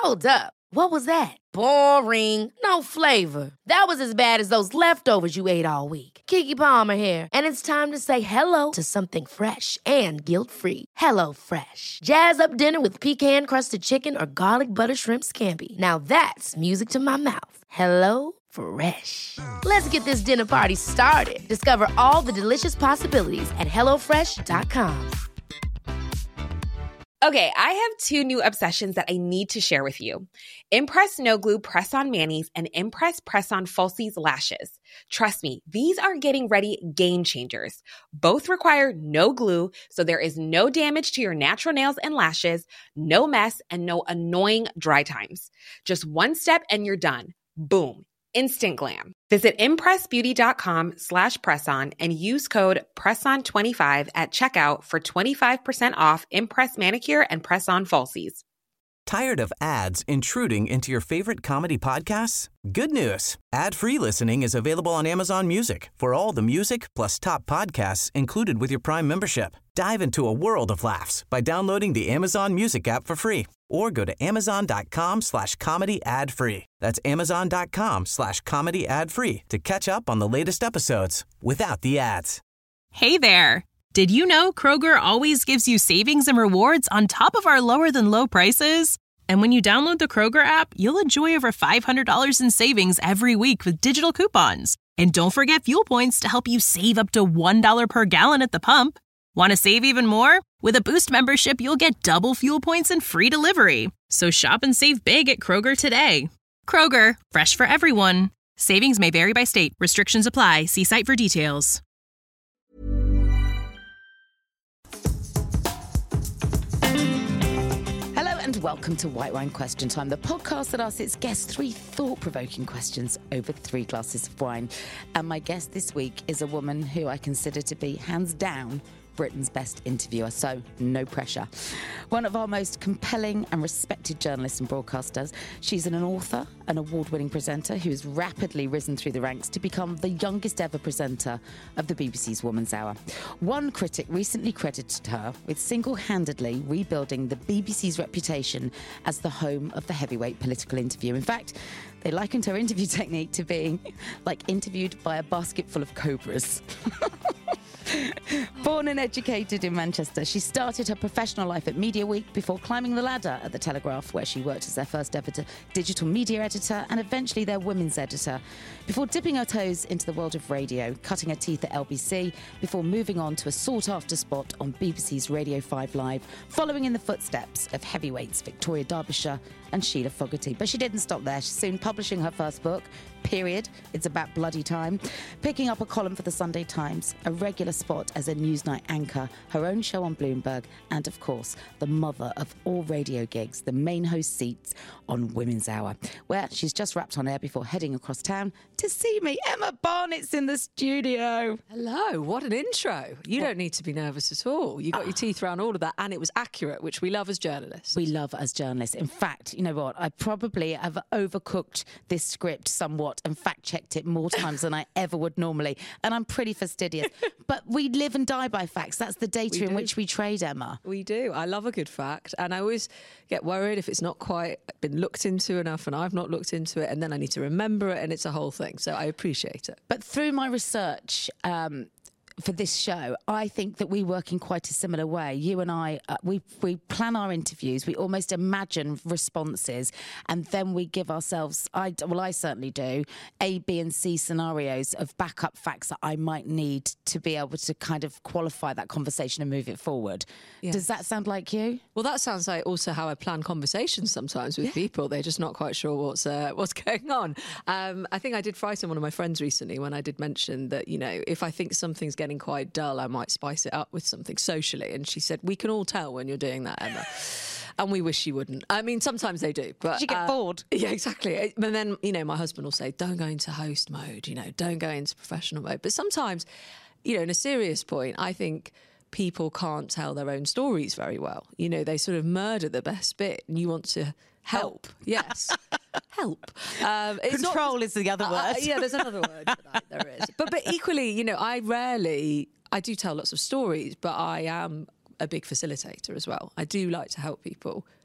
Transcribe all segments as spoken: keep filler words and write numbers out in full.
Hold up. What was that? Boring. No flavor. That was as bad as those leftovers you ate all week. Keke Palmer here, and it's time to say hello to something fresh and guilt-free. Hello Fresh. Jazz up dinner with pecan-crusted chicken or garlic butter shrimp scampi. Now that's music to my mouth. Hello Fresh. Let's get this dinner party started. Discover all the delicious possibilities at hello fresh dot com. Okay, I have two new obsessions that I need to share with you. Impress No Glue Press-On Manis and Impress Press-On Falsies Lashes. Trust me, these are getting ready game changers. Both require no glue, so there is no damage to your natural nails and lashes, no mess, and no annoying dry times. Just one step and you're done. Boom. Instant glam. Visit impressbeauty.com slash presson and use code presson twenty-five at checkout for twenty-five percent off Impress Manicure and Press-On Falsies. Tired of ads intruding into your favorite comedy podcasts? Good news. Ad-free listening is available on Amazon Music for all the music plus top podcasts included with your Prime membership. Dive into a world of laughs by downloading the Amazon Music app for free or go to amazon.com slash comedy ad free. That's amazon.com slash comedy ad free to catch up on the latest episodes without the ads. Hey there. Did you know Kroger always gives you savings and rewards on top of our lower than low prices? And when you download the Kroger app, you'll enjoy over five hundred dollars in savings every week with digital coupons. And don't forget fuel points to help you save up to one dollar per gallon at the pump. Want to save even more? With a Boost membership, you'll get double fuel points and free delivery. So shop and save big at Kroger today. Kroger, fresh for everyone. Savings may vary by state. Restrictions apply. See site for details. And welcome to White Wine Question Time, the podcast that asks its guests three thought-provoking questions over three glasses of wine. And my guest this week is a woman who I consider to be, hands down, Britain's best interviewer, so no pressure. One of our most compelling and respected journalists and broadcasters. She's an author, an award-winning presenter who has rapidly risen through the ranks to become the youngest ever presenter of the B B C's Woman's Hour. One critic recently credited her with single-handedly rebuilding the B B C's reputation as the home of the heavyweight political interview. In fact, they likened her interview technique to being like interviewed by a basket full of cobras. Born and educated in Manchester, she started her professional life at Media Week before climbing the ladder at The Telegraph, where she worked as their first ever digital media editor and eventually their women's editor, before dipping her toes into the world of radio, cutting her teeth at L B C, before moving on to a sought-after spot on B B C's Radio five Live, following in the footsteps of heavyweights Victoria Derbyshire and Sheila Fogarty. But she didn't stop there. She's soon publishing her first book, Period. It's about bloody time. Picking up a column for the Sunday Times, a regular spot as a Newsnight anchor, her own show on Bloomberg, and of course, the mother of all radio gigs, the main host seats on Women's Hour, where she's just wrapped on air before heading across town to see me. Emma Barnett's in the studio. Hello, what an intro. You what? Don't need to be nervous at all. You got uh, your teeth around all of that, and it was accurate, which we love as journalists. We love as journalists. In fact, you know what? I probably have overcooked this script somewhat and fact-checked it more times than I ever would normally. And I'm pretty fastidious. But we live and die by facts. That's the data we in do. which we trade, Emma. We do. I love a good fact. And I always get worried if it's not quite been looked into enough and I've not looked into it, and then I need to remember it, and it's a whole thing. So I appreciate it. But through my research um, for this show, I think that we work in quite a similar way. You and I, uh, we we plan our interviews, we almost imagine responses, and then we give ourselves, I, well, I certainly do, A, B and C scenarios of backup facts that I might need to be able to kind of qualify that conversation and move it forward. Yes. Does that sound like you? Well, that sounds like also how I plan conversations sometimes with yeah. people. They're just not quite sure what's uh, what's going on. Um, I think I did frighten one of my friends recently when I did mention that, you know, if I think something's getting quite dull, I might spice it up with something socially. And she said, we can all tell when you're doing that, Emma. And we wish you wouldn't. I mean, sometimes they do. But you get uh, bored. Yeah, exactly. And then, you know, my husband will say, don't go into host mode, you know, don't go into professional mode. But sometimes, you know, in a serious point, I think people can't tell their own stories very well. You know, they sort of murder the best bit, and you want to help. Yes. Help. Um, it's Control not, is the other word. Uh, yeah, there's another word for that. There is. But, but equally, you know, I rarely, I do tell lots of stories, but I am a big facilitator as well. I do like to help people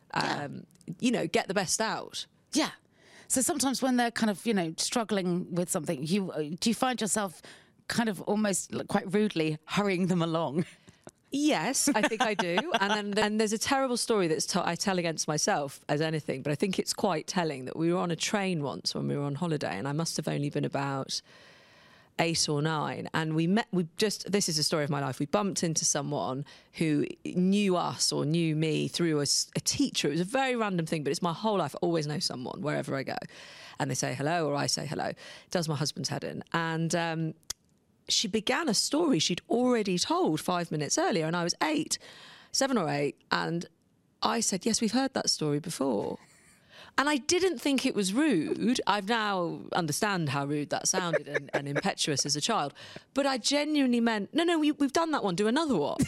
Um, yeah. You know, get the best out. Yeah. So sometimes when they're kind of, you know, struggling with something, you do you find yourself kind of almost quite rudely hurrying them along? Yes, I think I do. And then then there's a terrible story that's t- I tell against myself as anything, but I think it's quite telling that we were on a train once when we were on holiday, and I must have only been about eight or nine, and we met, we just, this is a story of my life, we bumped into someone who knew us or knew me through a, a teacher. It was a very random thing, but it's my whole life. I always know someone wherever I go, and they say hello or I say hello. It does my husband's head in. And um, she began a story she'd already told five minutes earlier, and I was eight, seven or eight, and I said, yes, we've heard that story before. And I didn't think it was rude. I've now understand how rude that sounded and, and impetuous as a child. But I genuinely meant, no, no, we, we've done that one, do another one.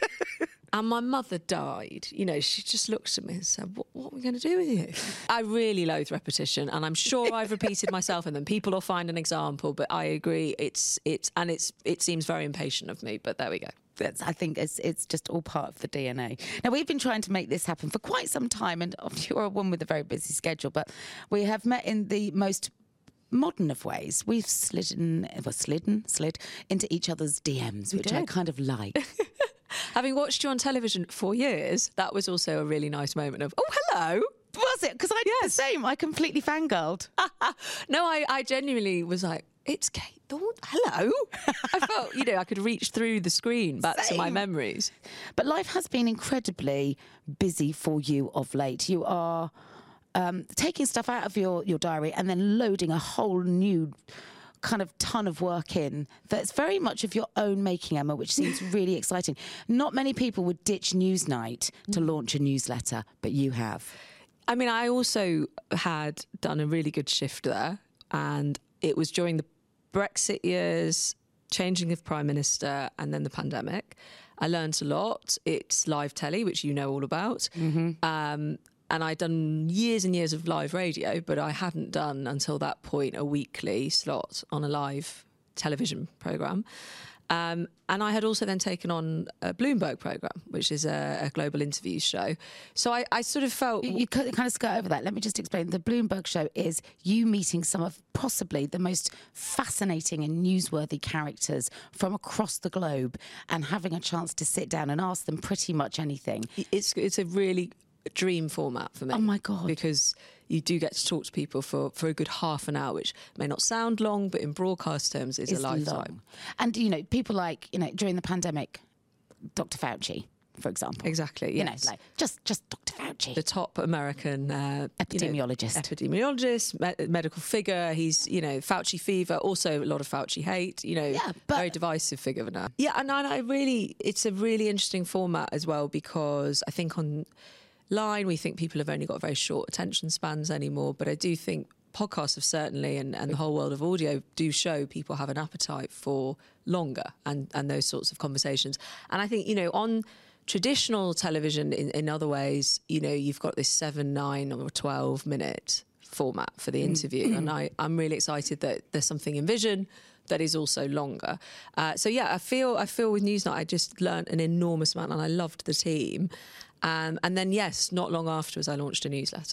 And my mother died. You know, she just looked at me and said, what, what are we going to do with you? I really loathe repetition, and I'm sure I've repeated myself, and then people will find an example, but I agree, it's, it's, and it's, it seems very impatient of me, but there we go. That's, I think it's it's just all part of the D N A. Now, we've been trying to make this happen for quite some time, and you're a woman with a very busy schedule, but we have met in the most modern of ways. We've slidden, well, slidden, slid into each other's D Ms, which I kind of like. Having watched you on television for years, that was also a really nice moment of, oh, hello. Was it? Because I did yes. the same. I completely fangirled. No, I, I genuinely was like, it's Kate Thorne. Hello. I felt, you know, I could reach through the screen back Same. to my memories. But life has been incredibly busy for you of late. You are um, taking stuff out of your, your diary and then loading a whole new kind of ton of work in that's very much of your own making, Emma, which seems really exciting. Not many people would ditch Newsnight to launch a newsletter, but you have. I mean, I also had done a really good shift there, and it was during the Brexit years, changing of Prime Minister, and then the pandemic. I learned a lot. It's live telly, which you know all about. Mm-hmm. Um, and I'd done years and years of live radio, but I hadn't done until that point a weekly slot on a live television programme. Um, and I had also then taken on a Bloomberg programme, which is a, a global interviews show. So I, I sort of felt... You, you kind of skirt over that. Let me just explain. The Bloomberg show is you meeting some of possibly the most fascinating and newsworthy characters from across the globe and having a chance to sit down and ask them pretty much anything. It's, it's a really dream format for me. Oh, my God. Because you do get to talk to people for, for a good half an hour, which may not sound long, but in broadcast terms is it's a lifetime. Long. And, you know, people like, you know, during the pandemic, Doctor Fauci, for example. Exactly, You yes. know, like, just, just Doctor Fauci. The top American... Uh, epidemiologist. You know, epidemiologist, me- medical figure. He's, you know, Fauci fever, also a lot of Fauci hate, you know, yeah, but, very divisive figure now. Yeah, and I, I really... It's a really interesting format as well, because I think on... line, we think people have only got very short attention spans anymore, but I do think podcasts have certainly, and, and the whole world of audio do show people have an appetite for longer and, and those sorts of conversations. And I think, you know, on traditional television in, in other ways, you know, you've got this seven, nine or twelve minute format for the interview. And I, I'm really excited that there's something in Vision that is also longer. Uh, so yeah, I feel I feel with Newsnight, I just learnt an enormous amount, and I loved the team. Um, and then, yes, not long afterwards, I launched a newsletter.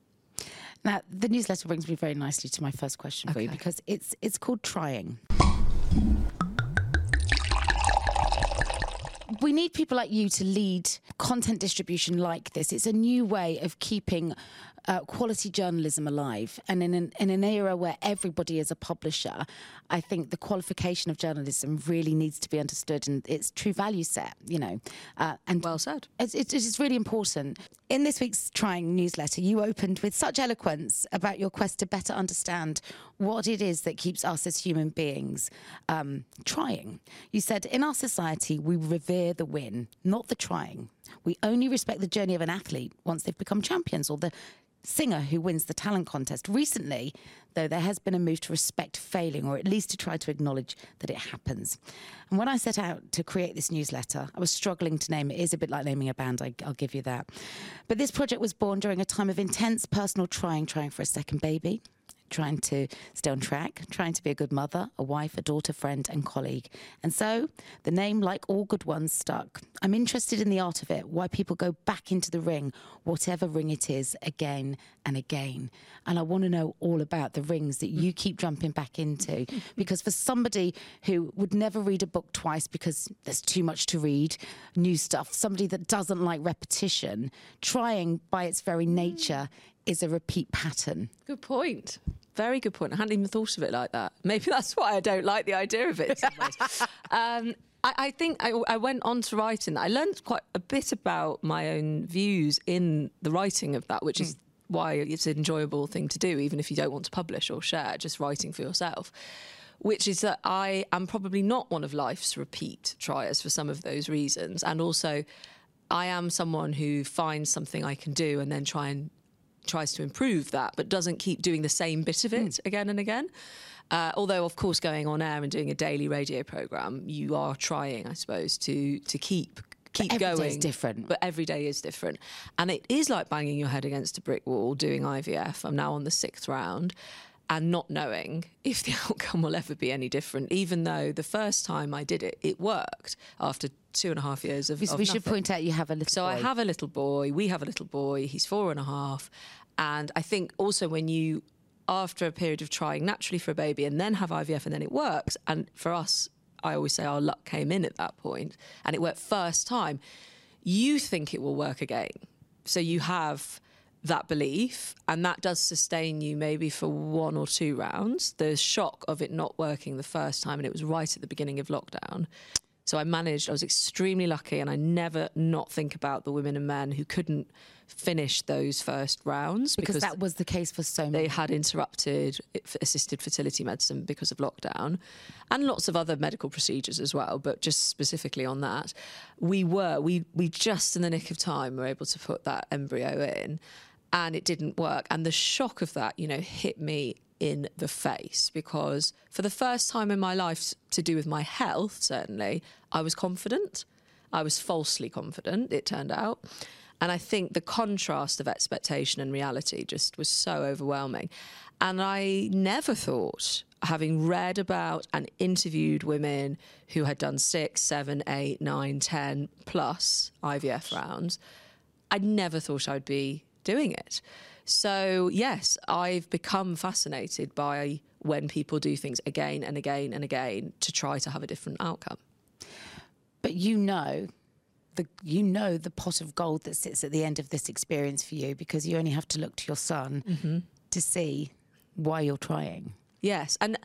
Now, the newsletter brings me very nicely to my first question for okay. you, because it's it's called Trying. We need people like you to lead content distribution like this. It's a new way of keeping uh, quality journalism alive. And in an, in an era where everybody is a publisher, I think the qualification of journalism really needs to be understood in its true value set, you know. Uh, and well said. It's, it's, it's really important. In this week's Trying newsletter, you opened with such eloquence about your quest to better understand what it is that keeps us as human beings um, trying. You said, in our society, we revere the win, not the trying. We only respect the journey of an athlete once they've become champions, or the singer who wins the talent contest. Recently, though, there has been a move to respect failing, or at least to try to acknowledge that it happens. And when I set out to create this newsletter, I was struggling to name it. It is a bit like naming a band, I, I'll give you that. But this project was born during a time of intense personal trying, trying for a second baby, trying to stay on track, trying to be a good mother, a wife, a daughter, friend and colleague. And so the name, like all good ones, stuck. I'm interested in the art of it, why people go back into the ring, whatever ring it is, again and again. And I want to know all about the rings that you keep jumping back into. Because for somebody who would never read a book twice because there's too much to read, new stuff, somebody that doesn't like repetition, trying by its very nature is a repeat pattern. Good point. Very good point. I hadn't even thought of it like that. Maybe that's why I don't like the idea of it in some ways. um, I, I think I, I went on to writing that. I learned quite a bit about my own views in the writing of that, which is mm. why it's an enjoyable thing to do, even if you don't want to publish or share, just writing for yourself. Which is that I am probably not one of life's repeat triers for some of those reasons. And also, I am someone who finds something I can do and then try and tries to improve that, but doesn't keep doing the same bit of it mm. again and again. Uh, although, of course, going on air and doing a daily radio programme, you are trying, I suppose, to to keep keep but every going. Every day is different. But every day is different. And it is like banging your head against a brick wall doing I V F. I'm now on the sixth round. And not knowing if the outcome will ever be any different, even though the first time I did it, it worked after two and a half years of, we, of we should nothing. point out you have a little so boy. I have a little boy. We have a little boy. He's four and a half. And I think also when you, after a period of trying naturally for a baby and then have I V F and then it works, and for us, I always say our luck came in at that point and it worked first time, you think it will work again. So you have that belief, and that does sustain you maybe for one or two rounds. The shock of it not working the first time, and it was right at the beginning of lockdown. So I managed, I was extremely lucky, and I never not think about the women and men who couldn't finish those first rounds. Because, because that was the case for so many. They had interrupted assisted fertility medicine because of lockdown, and lots of other medical procedures as well, but just specifically on that. We were, we, we just in the nick of time were able to put that embryo in, and it didn't work. And the shock of that, you know, hit me in the face, because for the first time in my life, to do with my health, certainly, I was confident. I was falsely confident, it turned out. And I think the contrast of expectation and reality just was so overwhelming. And I never thought, having read about and interviewed women who had done six, seven, eight, nine, ten plus I V F rounds, I never thought I'd be doing it. So, yes, I've become fascinated by when people do things again and again and again to try to have a different outcome. But you know, the you know the pot of gold that sits at the end of this experience for you, because you only have to look to your son mm-hmm. to see why you're trying. Yes, and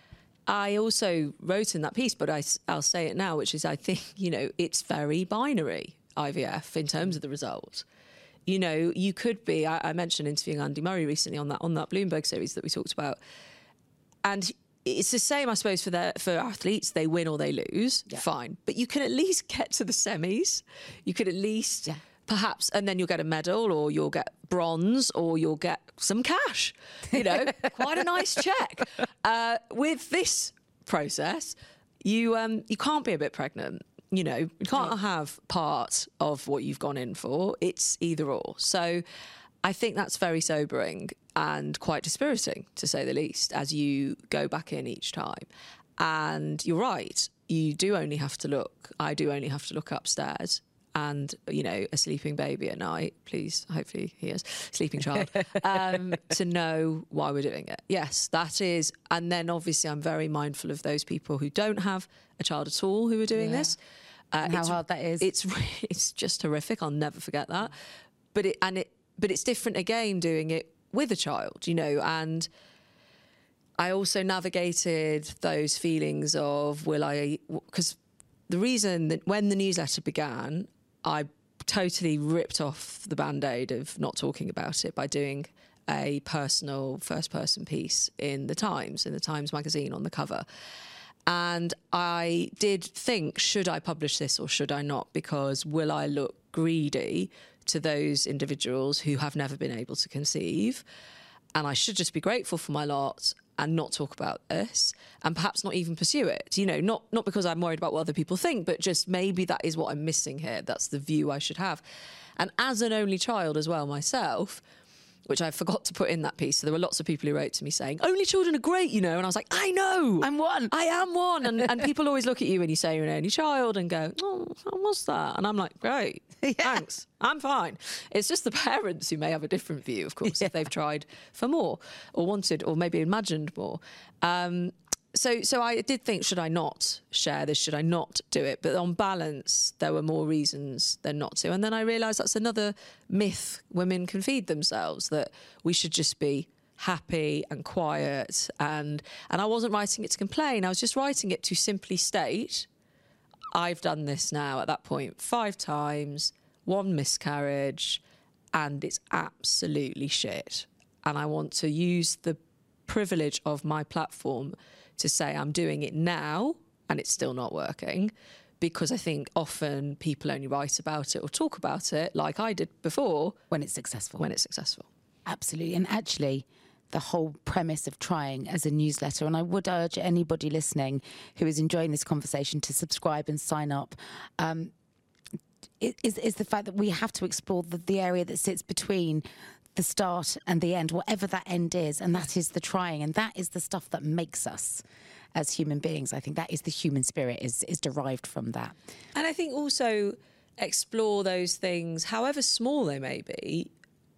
I also wrote in that piece, but I, I'll say it now, which is I think, you know, it's very binary, I V F, in terms of the result. You know, you could be, I, I mentioned interviewing Andy Murray recently on that on that Bloomberg series that we talked about. And it's the same, I suppose, for their, for athletes. They win or they lose, yeah. fine. But you can at least get to the semis. You could at least yeah. perhaps, and then you'll get a medal, or you'll get bronze, or you'll get some cash. You know, quite a nice check. Uh, with this process, you um, you can't be a bit pregnant. You know, you can't right. have part of what you've gone in for. It's either or. So I think that's very sobering and quite dispiriting, to say the least, as you go back in each time. And you're right. You do only have to look. I do only have to look upstairs. And, you know, a sleeping baby at night, please, hopefully he is, sleeping child, um, to know why we're doing it. Yes, that is. And then obviously I'm very mindful of those people who don't have a child at all who are doing yeah. this. Uh, and how hard that is. It's it's just horrific. I'll never forget that. But it and it but it's different again doing it with a child, you know. And I also navigated those feelings of, will I, because the reason that when the newsletter began, I totally ripped off the Band-Aid of not talking about it by doing a personal first-person piece in the Times, in the Times magazine on the cover. And I did think, should I publish this or should I not? Because will I look greedy to those individuals who have never been able to conceive? And I should just be grateful for my lot and not talk about this, and perhaps not even pursue it. You know, not not because I'm worried about what other people think, but just maybe that is what I'm missing here. That's the view I should have. And as an only child as well myself, which I forgot to put in that piece. So there were lots of people who wrote to me saying, only children are great, you know. And I was like, I know. I'm one. I am one. And, and people always look at you when you say you're an only child and go, oh, how was that? And I'm like, great, yeah. Thanks. I'm fine. It's just the parents who may have a different view, of course, yeah. if they've tried for more or wanted or maybe imagined more. Um, So so I did think, should I not share this? Should I not do it? But on balance, there were more reasons than not to. And then I realised that's another myth women can feed themselves, that we should just be happy and quiet. And, and I wasn't writing it to complain. I was just writing it to simply state, I've done this now at that point five times, one miscarriage, and it's absolutely shit. And I want to use the privilege of my platform to say I'm doing it now and it's still not working, because I think often people only write about it or talk about it, like I did before, when it's successful. When it's successful. Absolutely. And actually, the whole premise of Trying as a newsletter, and I would urge anybody listening who is enjoying this conversation to subscribe and sign up, um, is, is the fact that we have to explore the, the area that sits between the start and the end, whatever that end is, and that is the trying, and that is the stuff that makes us as human beings. I think that is the human spirit is is derived from that. And I think also explore those things, however small they may be,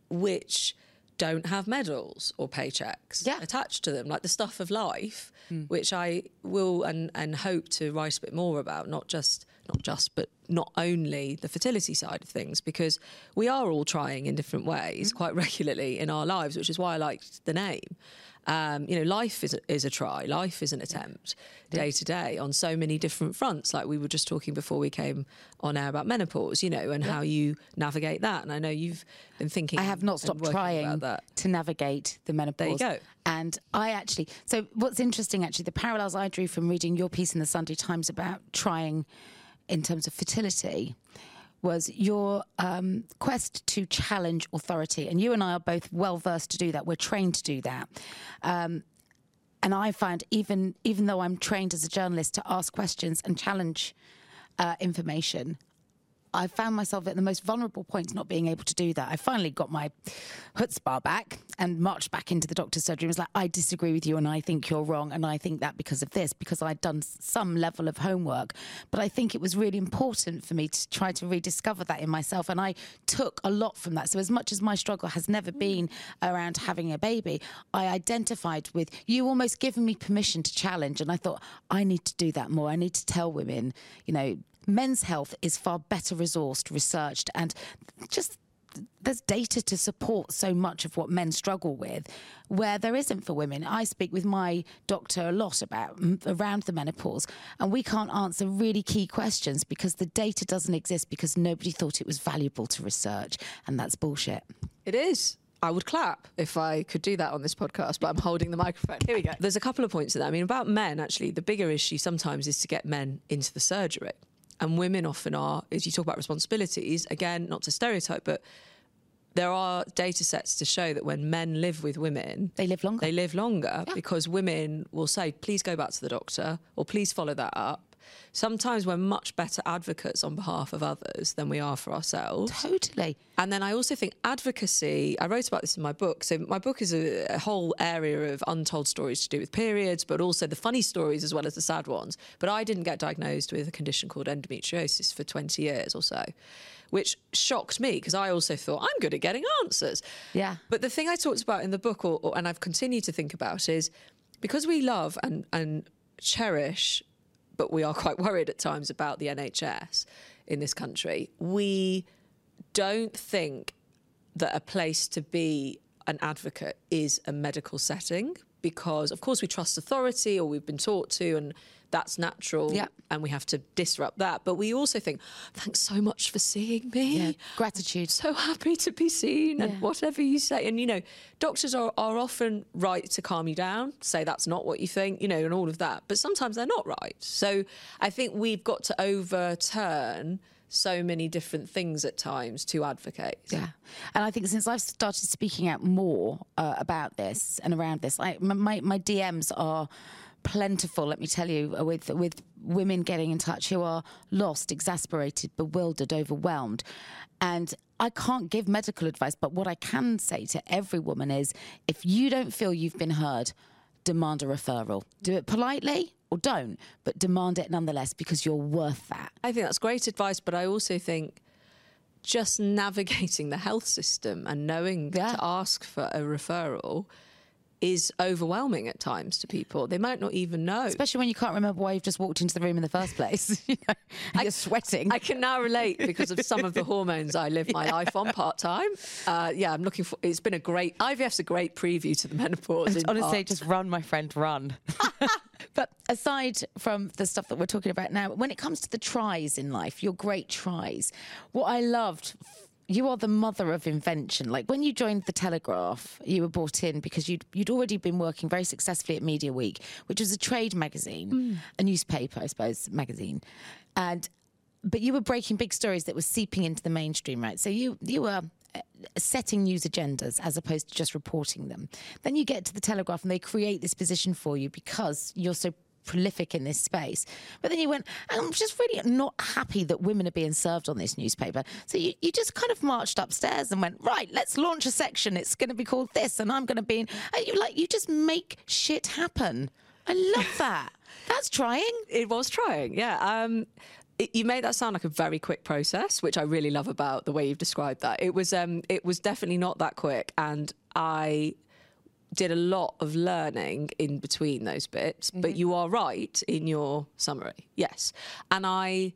which don't have medals or paychecks yeah. attached to them, like the stuff of life, mm. which I will and, and hope to write a bit more about, not just not just, but not only the fertility side of things, because we are all trying in different ways quite regularly in our lives, which is why I liked the name. Um, you know, life is a, is a try. Life is an attempt day to day on so many different fronts. Like we were just talking before we came on air about menopause, you know, and yeah. how you navigate that. And I know you've been thinking. I have not stopped trying to navigate the menopause. There you go. And I actually, so what's interesting actually, the parallels I drew from reading your piece in the Sunday Times about trying in terms of fertility was your um, quest to challenge authority. And you and I are both well versed to do that. We're trained to do that. Um, and I find even even though I'm trained as a journalist to ask questions and challenge uh, information, I found myself at the most vulnerable point not being able to do that. I finally got my chutzpah back and marched back into the doctor's surgery and was like, I disagree with you and I think you're wrong and I think that because of this, because I'd done some level of homework. But I think it was really important for me to try to rediscover that in myself, and I took a lot from that. So as much as my struggle has never been around having a baby, I identified with you almost giving me permission to challenge, and I thought, I need to do that more. I need to tell women, you know, men's health is far better resourced, researched, and just there's data to support so much of what men struggle with where there isn't for women. I speak with my doctor a lot about around the menopause, and we can't answer really key questions because the data doesn't exist because nobody thought it was valuable to research, and that's bullshit. It is. I would clap if I could do that on this podcast, but I'm holding the microphone. Here we go. There's a couple of points to that. I mean, about men, actually, the bigger issue sometimes is to get men into the surgery. And women often are, as you talk about responsibilities, again, not to stereotype, but there are data sets to show that when men live with women... They live longer. They live longer yeah. because women will say, please go back to the doctor or please follow that up. Sometimes we're much better advocates on behalf of others than we are for ourselves. Totally. And then I also think advocacy, I wrote about this in my book. So my book is a, a whole area of untold stories to do with periods, but also the funny stories as well as the sad ones. But I didn't get diagnosed with a condition called endometriosis for twenty years or so, which shocked me because I also thought, I'm good at getting answers. Yeah. But the thing I talked about in the book, or, or, and I've continued to think about, is because we love and, and cherish, but we are quite worried at times about the N H S in this country, we don't think that a place to be an advocate is a medical setting because, of course, we trust authority or we've been taught to, and that's natural, yeah. and we have to disrupt that. But we also think, thanks so much for seeing me. Yeah. Gratitude. So happy to be seen, and yeah. whatever you say. And, you know, doctors are, are often right to calm you down, say that's not what you think, you know, and all of that. But sometimes they're not right. So I think we've got to overturn so many different things at times to advocate. Yeah. And I think since I've started speaking out more uh, about this and around this, I, my, my D Ms are plentiful, let me tell you, with with women getting in touch who are lost, exasperated, bewildered, overwhelmed. And I can't give medical advice, but what I can say to every woman is, if you don't feel you've been heard, demand a referral. Do it politely or don't, but demand it nonetheless, because you're worth that. I think that's great advice, but I also think just navigating the health system and knowing yeah. to ask for a referral is overwhelming at times to people. They might not even know. Especially when you can't remember why you've just walked into the room in the first place. you know, I, you're sweating. I can now relate because of some of the hormones I live my yeah. life on part-time. Uh, yeah, I'm looking for... It's been a great... I V F's a great preview to the menopause. Honestly, part. just run, my friend, run. But aside from the stuff that we're talking about now, when it comes to the tries in life, your great tries, what I loved... You are the mother of invention. Like when you joined The Telegraph, you were brought in because you'd, you'd already been working very successfully at Media Week, which was a trade magazine, mm. a newspaper, I suppose, magazine. And but you were breaking big stories that were seeping into the mainstream, right? So you you were setting news agendas as opposed to just reporting them. Then you get to The Telegraph and they create this position for you because you're so prolific in this space. But then you went, I'm just really not happy that women are being served on this newspaper. So you, you just kind of marched upstairs and went, right, let's launch a section. It's going to be called this, and I'm going to be in... And you like, you just make shit happen. I love that. That's trying. It was trying, yeah. Um, it, you made that sound like a very quick process, which I really love about the way you've described that. It was, um, it was definitely not that quick, and I... did a lot of learning in between those bits, mm-hmm. but you are right in your summary, yes. And I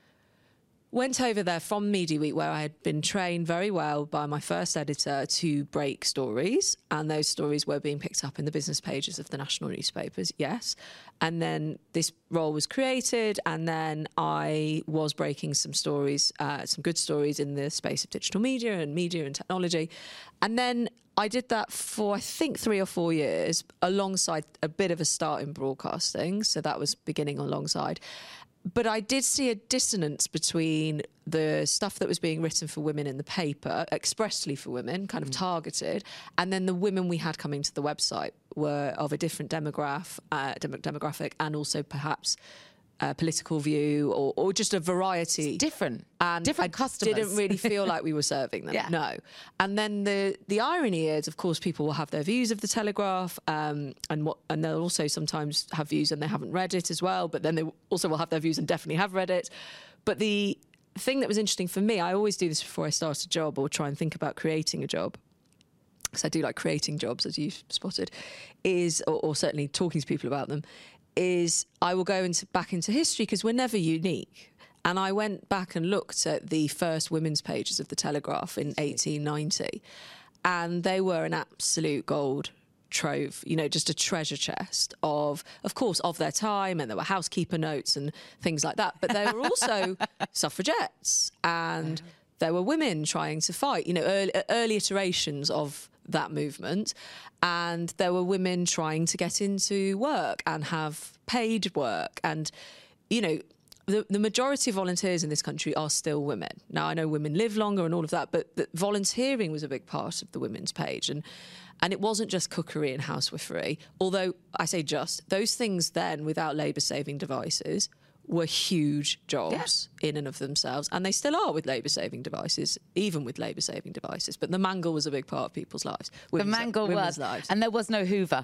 went over there from Media Week, where I had been trained very well by my first editor to break stories, and those stories were being picked up in the business pages of the national newspapers, yes. And then this role was created, and then I was breaking some stories, uh, some good stories in the space of digital media and media and technology. And then I did that for, I think, three or four years, alongside a bit of a start in broadcasting. So that was beginning alongside. But I did see a dissonance between the stuff that was being written for women in the paper, expressly for women, kind of mm. targeted, and then the women we had coming to the website were of a different demograph, uh, dem- demographic and also perhaps a political view or, or just a variety. It's different. And different I customers. didn't really feel like we were serving them. Yeah. No. And then the the irony is, of course, people will have their views of the Telegraph, um, and what, and they'll also sometimes have views and they haven't read it as well. But then they also will have their views and definitely have read it. But the thing that was interesting for me, I always do this before I start a job or try and think about creating a job, because I do like creating jobs, as you've spotted, is or, or certainly talking to people about them. Is I will go into back into history, because we're never unique. And I went back and looked at the first women's pages of the Telegraph in eighteen ninety, and they were an absolute gold trove, you know, just a treasure chest of, of course, of their time, and there were housekeeper notes and things like that. But there were also suffragettes, and there were women trying to fight, you know, early, early iterations of that movement. And there were women trying to get into work and have paid work. And, you know, the, the majority of volunteers in this country are still women. Now, I know women live longer and all of that, but the volunteering was a big part of the women's page. And and it wasn't just cookery and housewifery, although I say just, those things then, without labour-saving devices, were huge jobs yeah. in and of themselves. And they still are with labour-saving devices, even with labour-saving devices. But the mangle was a big part of people's lives. The mangle was. Lives. And there was no Hoover.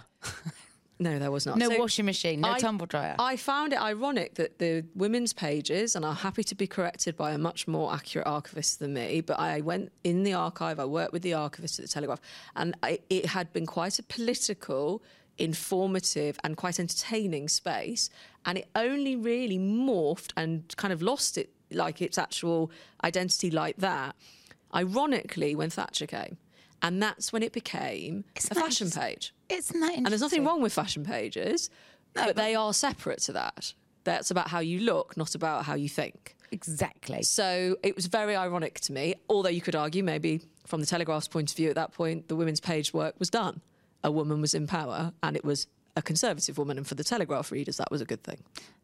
No, there was not. No so washing machine, no I, tumble dryer. I found it ironic that the women's pages, and I'm happy to be corrected by a much more accurate archivist than me, but I went in the archive, I worked with the archivist at the Telegraph, and I, it had been quite a political, informative and quite entertaining space, and it only really morphed and kind of lost it, like its actual identity like that, ironically, when Thatcher came. And that's when it became Isn't a fashion page. Isn't that interesting? And there's nothing wrong with fashion pages, no, but, but they are separate to that. That's about how you look, not about how you think. Exactly. So it was very ironic to me, although you could argue maybe from the Telegraph's point of view at that point, the women's page work was done. A woman was in power, and it was a conservative woman, and for the Telegraph readers, that was a good thing.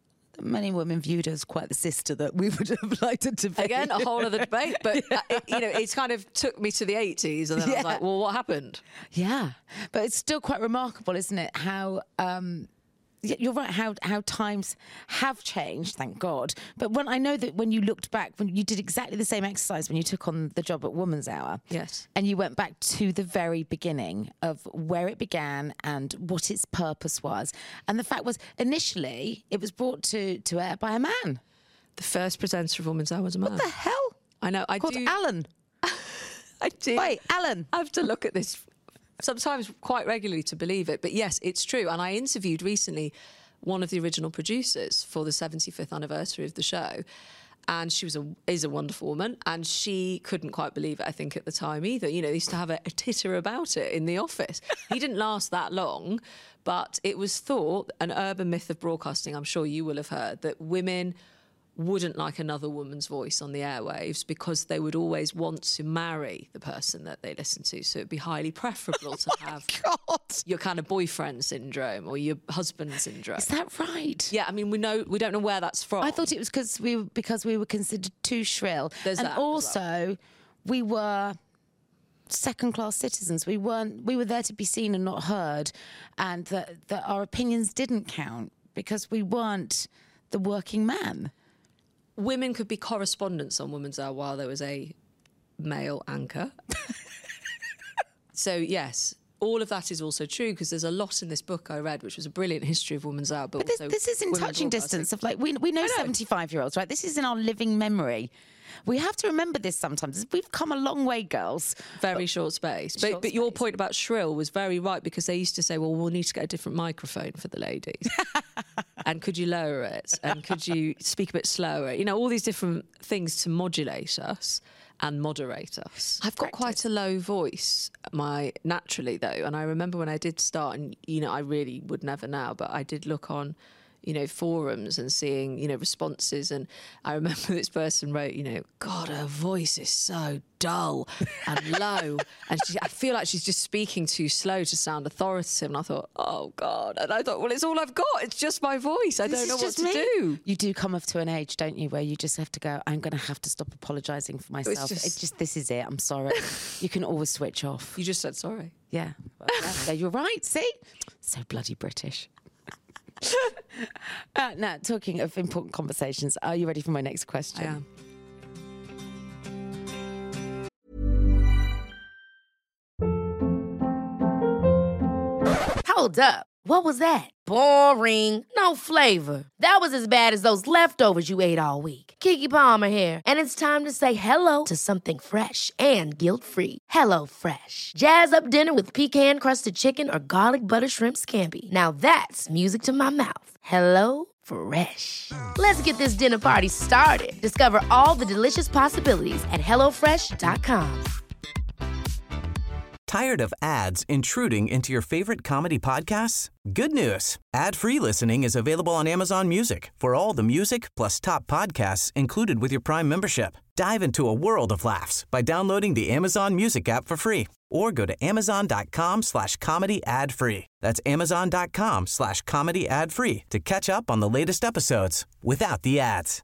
Many women viewed her as quite the sister that we would have liked her to be. Again, a whole other debate, but yeah. it, you know, it's kind of took me to the eighties, and then yeah. I was like, well, what happened? Yeah, but it's still quite remarkable, isn't it, how um, you're right, how how times have changed, thank God. But when I know that when you looked back, when you did exactly the same exercise when you took on the job at Woman's Hour. Yes. And you went back to the very beginning of where it began and what its purpose was. And the fact was, initially, it was brought to, to air by a man. The first presenter of Woman's Hour was a man. What the hell? I know. I Called do. Alan. I do. Wait, Alan. I have to look at this sometimes quite regularly to believe it. But yes, it's true. And I interviewed recently one of the original producers for the seventy-fifth anniversary of the show. And she was a is a wonderful woman. And she couldn't quite believe it, I think, at the time either. You know, they used to have a, a titter about it in the office. He didn't last that long. But it was thought, an urban myth of broadcasting, I'm sure you will have heard, that women wouldn't like another woman's voice on the airwaves because they would always want to marry the person that they listen to. So it'd be highly preferable to have God. your kind of boyfriend syndrome or your husband syndrome. Is that right? Yeah, I mean, we know we don't know where that's from. I thought it was because we were, because we were considered too shrill. There's and that as also, well. we were second-class citizens. We weren't. We were there to be seen and not heard, and that, that our opinions didn't count because we weren't the working man. Women could be correspondents on Woman's Hour while there was a male anchor. So, yes, all of that is also true because there's a lot in this book I read, which was a brilliant history of Woman's Hour. But, But this, also this is in women touching broadcasting. distance of like we we know seventy-five-year-olds, right? This is in our living memory. We have to remember this sometimes. We've come a long way, girls. Very short space. But, Short but your space. point about shrill was very right because they used to say, well, we'll need to get a different microphone for the ladies. And could you lower it? And could you speak a bit slower? You know, all these different things to modulate us and moderate us. I've got quite a low voice, my naturally, though. And I remember when I did start, and, you know, I really would never now, but I did look on, you know, forums and seeing, you know, responses. And I remember this person wrote, you know, God, her voice is so dull and low. And she, I feel like she's just speaking too slow to sound authoritative. And I thought, oh, God. And I thought, well, it's all I've got. It's just my voice. I This don't is know what just to me. do. You do come up to an age, don't you, where you just have to go, I'm going to have to stop apologising for myself. just- It's just, this is it. I'm sorry. You can always switch off. You just said sorry. Yeah. Well, yeah, you're right. See? So bloody British. uh, now, talking of important conversations, are you ready for my next question? I am. Hold up. What was that? Boring. No flavor. That was as bad as those leftovers you ate all week. Keke Palmer here, and it's time to say hello to something fresh and guilt-free. Hello Fresh. Jazz up dinner with pecan-crusted chicken or garlic butter shrimp scampi. Now that's music to my mouth. Hello Fresh. Let's get this dinner party started. Discover all the delicious possibilities at hello fresh dot com. Tired of ads intruding into your favorite comedy podcasts? Good news. Ad-free listening is available on Amazon Music for all the music plus top podcasts included with your Prime membership. Dive into a world of laughs by downloading the Amazon Music app for free or go to amazon.com slash comedy ad free. That's amazon.com slash comedy ad free to catch up on the latest episodes without the ads.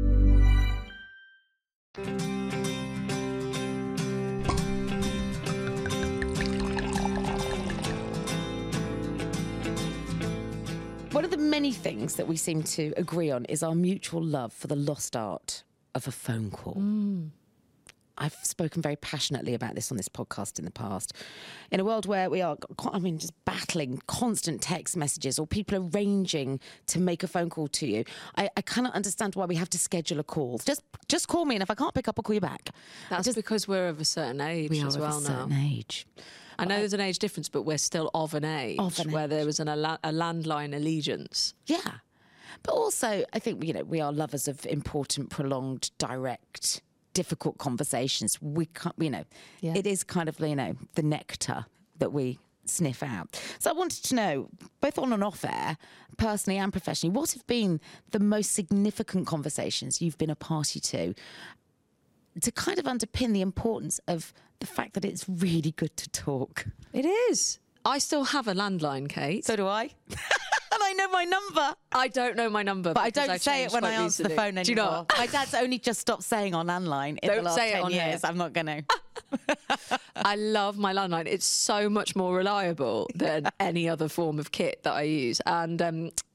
One of the many things that we seem to agree on is our mutual love for the lost art of a phone call. Mm. I've spoken very passionately about this on this podcast in the past. In a world where we are, I mean, just battling constant text messages or people arranging to make a phone call to you, I, I cannot understand why we have to schedule a call. Just just call me, and if I can't pick up, I'll call you back. That's just, because we're of a certain age we are as of well a now. certain age. I know there's an age difference, but we're still of an age Of an where age. there was an, a, la- a landline allegiance. Yeah. But also, I think, you know, we are lovers of important, prolonged, direct, difficult conversations. We can't, you know, Yeah. it is kind of, you know, the nectar that we sniff out. So I wanted to know, both on and off air, personally and professionally, what have been the most significant conversations you've been a party to, to kind of underpin the importance of the fact that it's really good to talk? It is. I still have a landline, Kate. So do I. And I know my number. I don't know my number. But I because don't say it changed when I quite answer the recently. phone anymore. Do you know? My dad's only just stopped saying on landline in Don't the last say it ten on here. years. I'm not going to. I love my landline. It's so much more reliable than any other form of kit that I use. And um,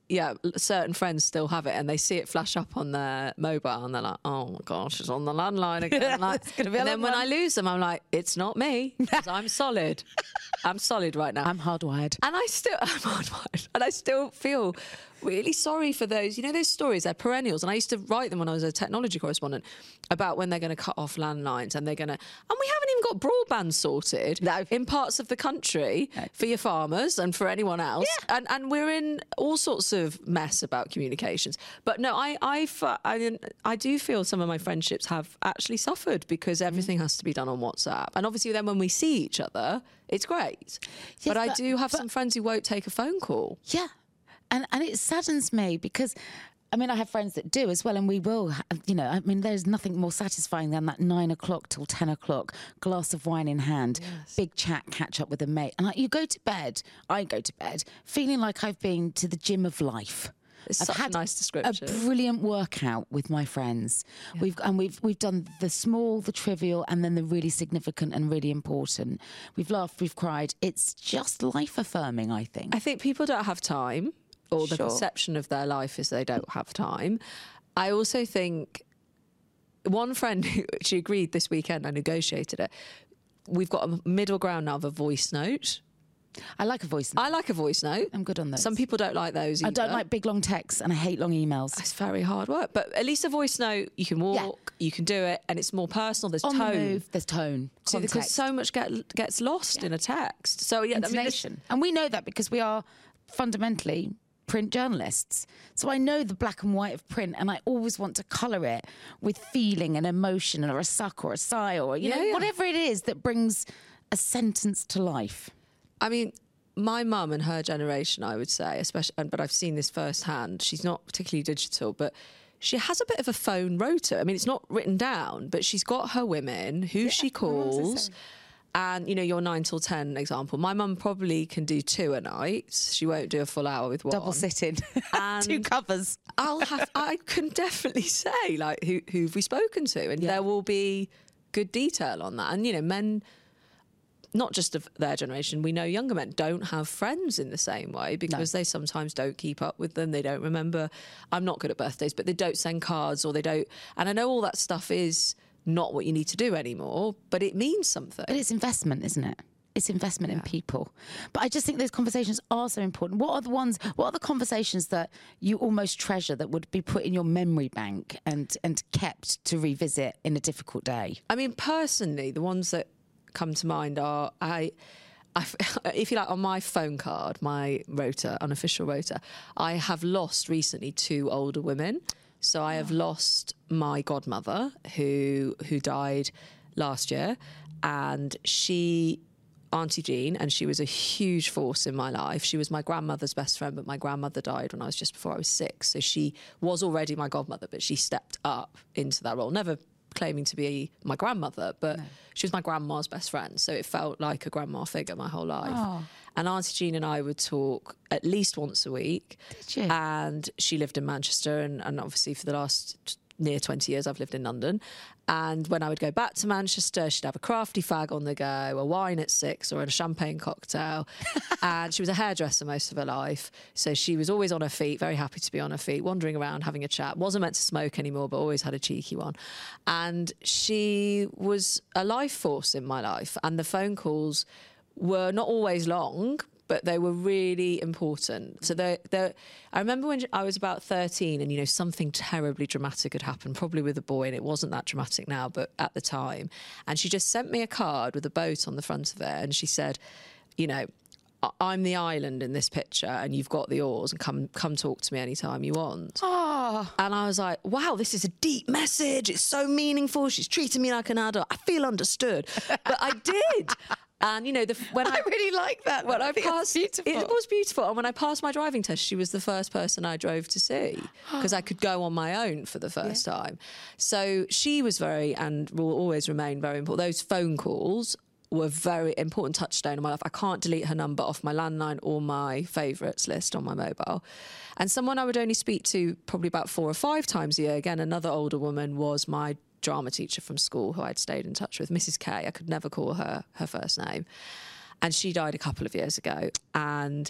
yeah, certain friends still have it, and they see it flash up on their mobile, and they're like, "Oh my gosh, it's on the landline again." Like, It's gonna be a and then long when one. I lose them, I'm like, "It's not me, 'cause I'm solid. I'm solid right now." I'm hardwired. And I still, I'm hardwired, and I still feel really sorry for those, you know, those stories, they're perennials. And I used to write them when I was a technology correspondent about when they're going to cut off landlines and they're going to, and we haven't even got broadband sorted No. in parts of the country No. for your farmers and for anyone else. Yeah. And and we're in all sorts of mess about communications. But no, I, I, I, I do feel some of my friendships have actually suffered because everything has to be done on WhatsApp. And obviously then when we see each other, it's great. Yes, but I but- do have but- some friends who won't take a phone call. Yeah. And and it saddens me because, I mean, I have friends that do as well, and we will, ha- you know, I mean, there's nothing more satisfying than that nine o'clock till ten o'clock, glass of wine in hand, big chat, catch up with a mate. And like, you go to bed, I go to bed, feeling like I've been to the gym of life. It's I've such a had nice description. A brilliant workout with my friends. We've and we've we've done the small, the trivial, and then the really significant and really important. We've laughed, we've cried. It's just life affirming, I think. I think people don't have time, or the Sure. perception of their life is they don't have time. I also think one friend who she agreed this weekend, I negotiated it. We've got a middle ground now of a voice note. I like a voice note. I like a voice note. I'm good on those. Some people don't like those either. I don't like big long texts, and I hate long emails. It's very hard work, but at least a voice note, you can walk, Yeah. you can do it, and it's more personal. There's On tone. the move, there's tone, So because context, so much get, gets lost in a text. So yeah, I mean, this- intonation. And we know that because we are fundamentally print journalists. So I know the black and white of print, and I always want to colour it with feeling and emotion, or a suck or a sigh, or, you Yeah, know, yeah. whatever it is that brings a sentence to life. I mean, my mum and her generation, I would say, especially, and- but I've seen this firsthand. She's not particularly digital, but she has a bit of a phone rota. I mean, it's not written down, but she's got her women, who she calls. And, you know, your nine till ten example. My mum probably can do two a night. She won't do a full hour with one. Double sitting. And Two covers. I'll have, I can definitely say, like, who, who've we spoken to? And Yeah. there will be good detail on that. And, you know, men, not just of their generation, we know younger men don't have friends in the same way because they sometimes don't keep up with them. They don't remember. I'm not good at birthdays, but they don't send cards, or they don't. And I know all that stuff is not what you need to do anymore, but it means something. But it's investment, isn't it? It's investment in people. But I just think those conversations are so important. What are the ones, what are the conversations that you almost treasure that would be put in your memory bank and, and kept to revisit in a difficult day? I mean, personally, the ones that come to mind are I, I, if you like, on my phone card, my rota, unofficial rota, I have lost recently two older women. So I have lost my godmother, who who died last year, and she, Auntie Jean, and she was a huge force in my life. She was my grandmother's best friend, but my grandmother died when I was just before I was six. So she was already my godmother, but she stepped up into that role, never claiming to be my grandmother, but no. She was my grandma's best friend. So it felt like a grandma figure my whole life. Oh. And Auntie Jean and I would talk at least once a week. Did you? And she lived in Manchester, and, and obviously for the last near twenty years I've lived in London. And when I would go back to Manchester, she'd have a crafty fag on the go, a wine at six, or a champagne cocktail. And she was a hairdresser most of her life. So she was always on her feet, very happy to be on her feet, wandering around, having a chat. Wasn't meant to smoke anymore, but always had a cheeky one. And she was a life force in my life. And the phone calls were not always long, but they were really important. So they, they, I remember when I was about thirteen, and, you know, something terribly dramatic had happened, probably with a boy, and it wasn't that dramatic now, but at the time. And she just sent me a card with a boat on the front of it, and she said, you know, I'm the island in this picture, and you've got the oars, and come come talk to me anytime you want. Oh. And I was like, wow, this is a deep message. It's so meaningful. She's treating me like an adult. I feel understood. But I did. And, you know, the, when I, I really like that. When I, I think passed, it's beautiful. It was beautiful. And when I passed my driving test, she was the first person I drove to see, because I could go on my own for the first yeah. time. So she was very, and will always remain very important. Those phone calls were a very important touchstone in my life. I can't delete her number off my landline or my favourites list on my mobile. And someone I would only speak to probably about four or five times a year, again, another older woman, was my drama teacher from school, who I'd stayed in touch with, Missus K. I could never call her her first name. And she died a couple of years ago. And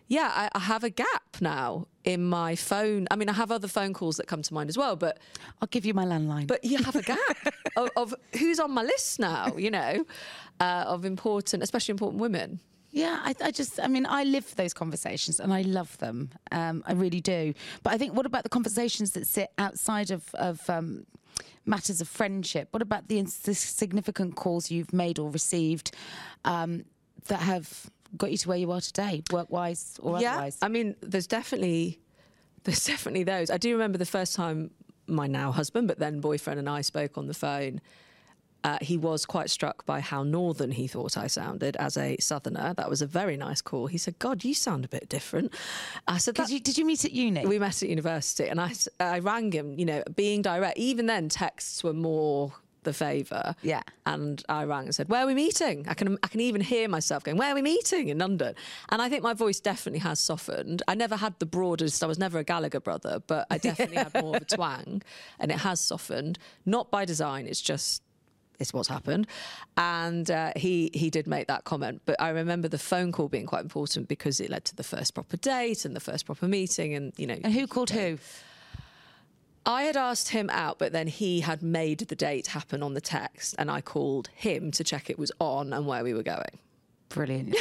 yeah, I, I have a gap now in my phone. I mean, I have other phone calls that come to mind as well, but I'll give you my landline. But you have a gap of, of who's on my list now, you know, uh, of important, especially important women. Yeah, I, I just, I mean, I live for those conversations and I love them. Um, I really do. But I think, what about the conversations that sit outside of, of um, matters of friendship? What about the significant calls you've made or received um, that have got you to where you are today, work-wise or yeah, otherwise? I mean, there's definitely, there's definitely those. I do remember the first time my now husband, but then boyfriend, and I spoke on the phone. Uh, he was quite struck by how northern he thought I sounded as a southerner. That was a very nice call. He said, God, you sound a bit different. I said, that... you, did you meet at uni? We met at university, and I, I rang him, you know, being direct. Even then, texts were more the favour. Yeah. And I rang and said, where are we meeting? I can I can even hear myself going, where are we meeting in London? And I think my voice definitely has softened. I never had the broadest, I was never a Gallagher brother, but I definitely had more of a twang, and it has softened. Not by design, it's just... it's what's happened. And uh, he he did make that comment. But I remember the phone call being quite important because it led to the first proper date and the first proper meeting. And, you know. And who called who? I had asked him out, but then he had made the date happen on the text. And I called him to check it was on and where we were going. Brilliant.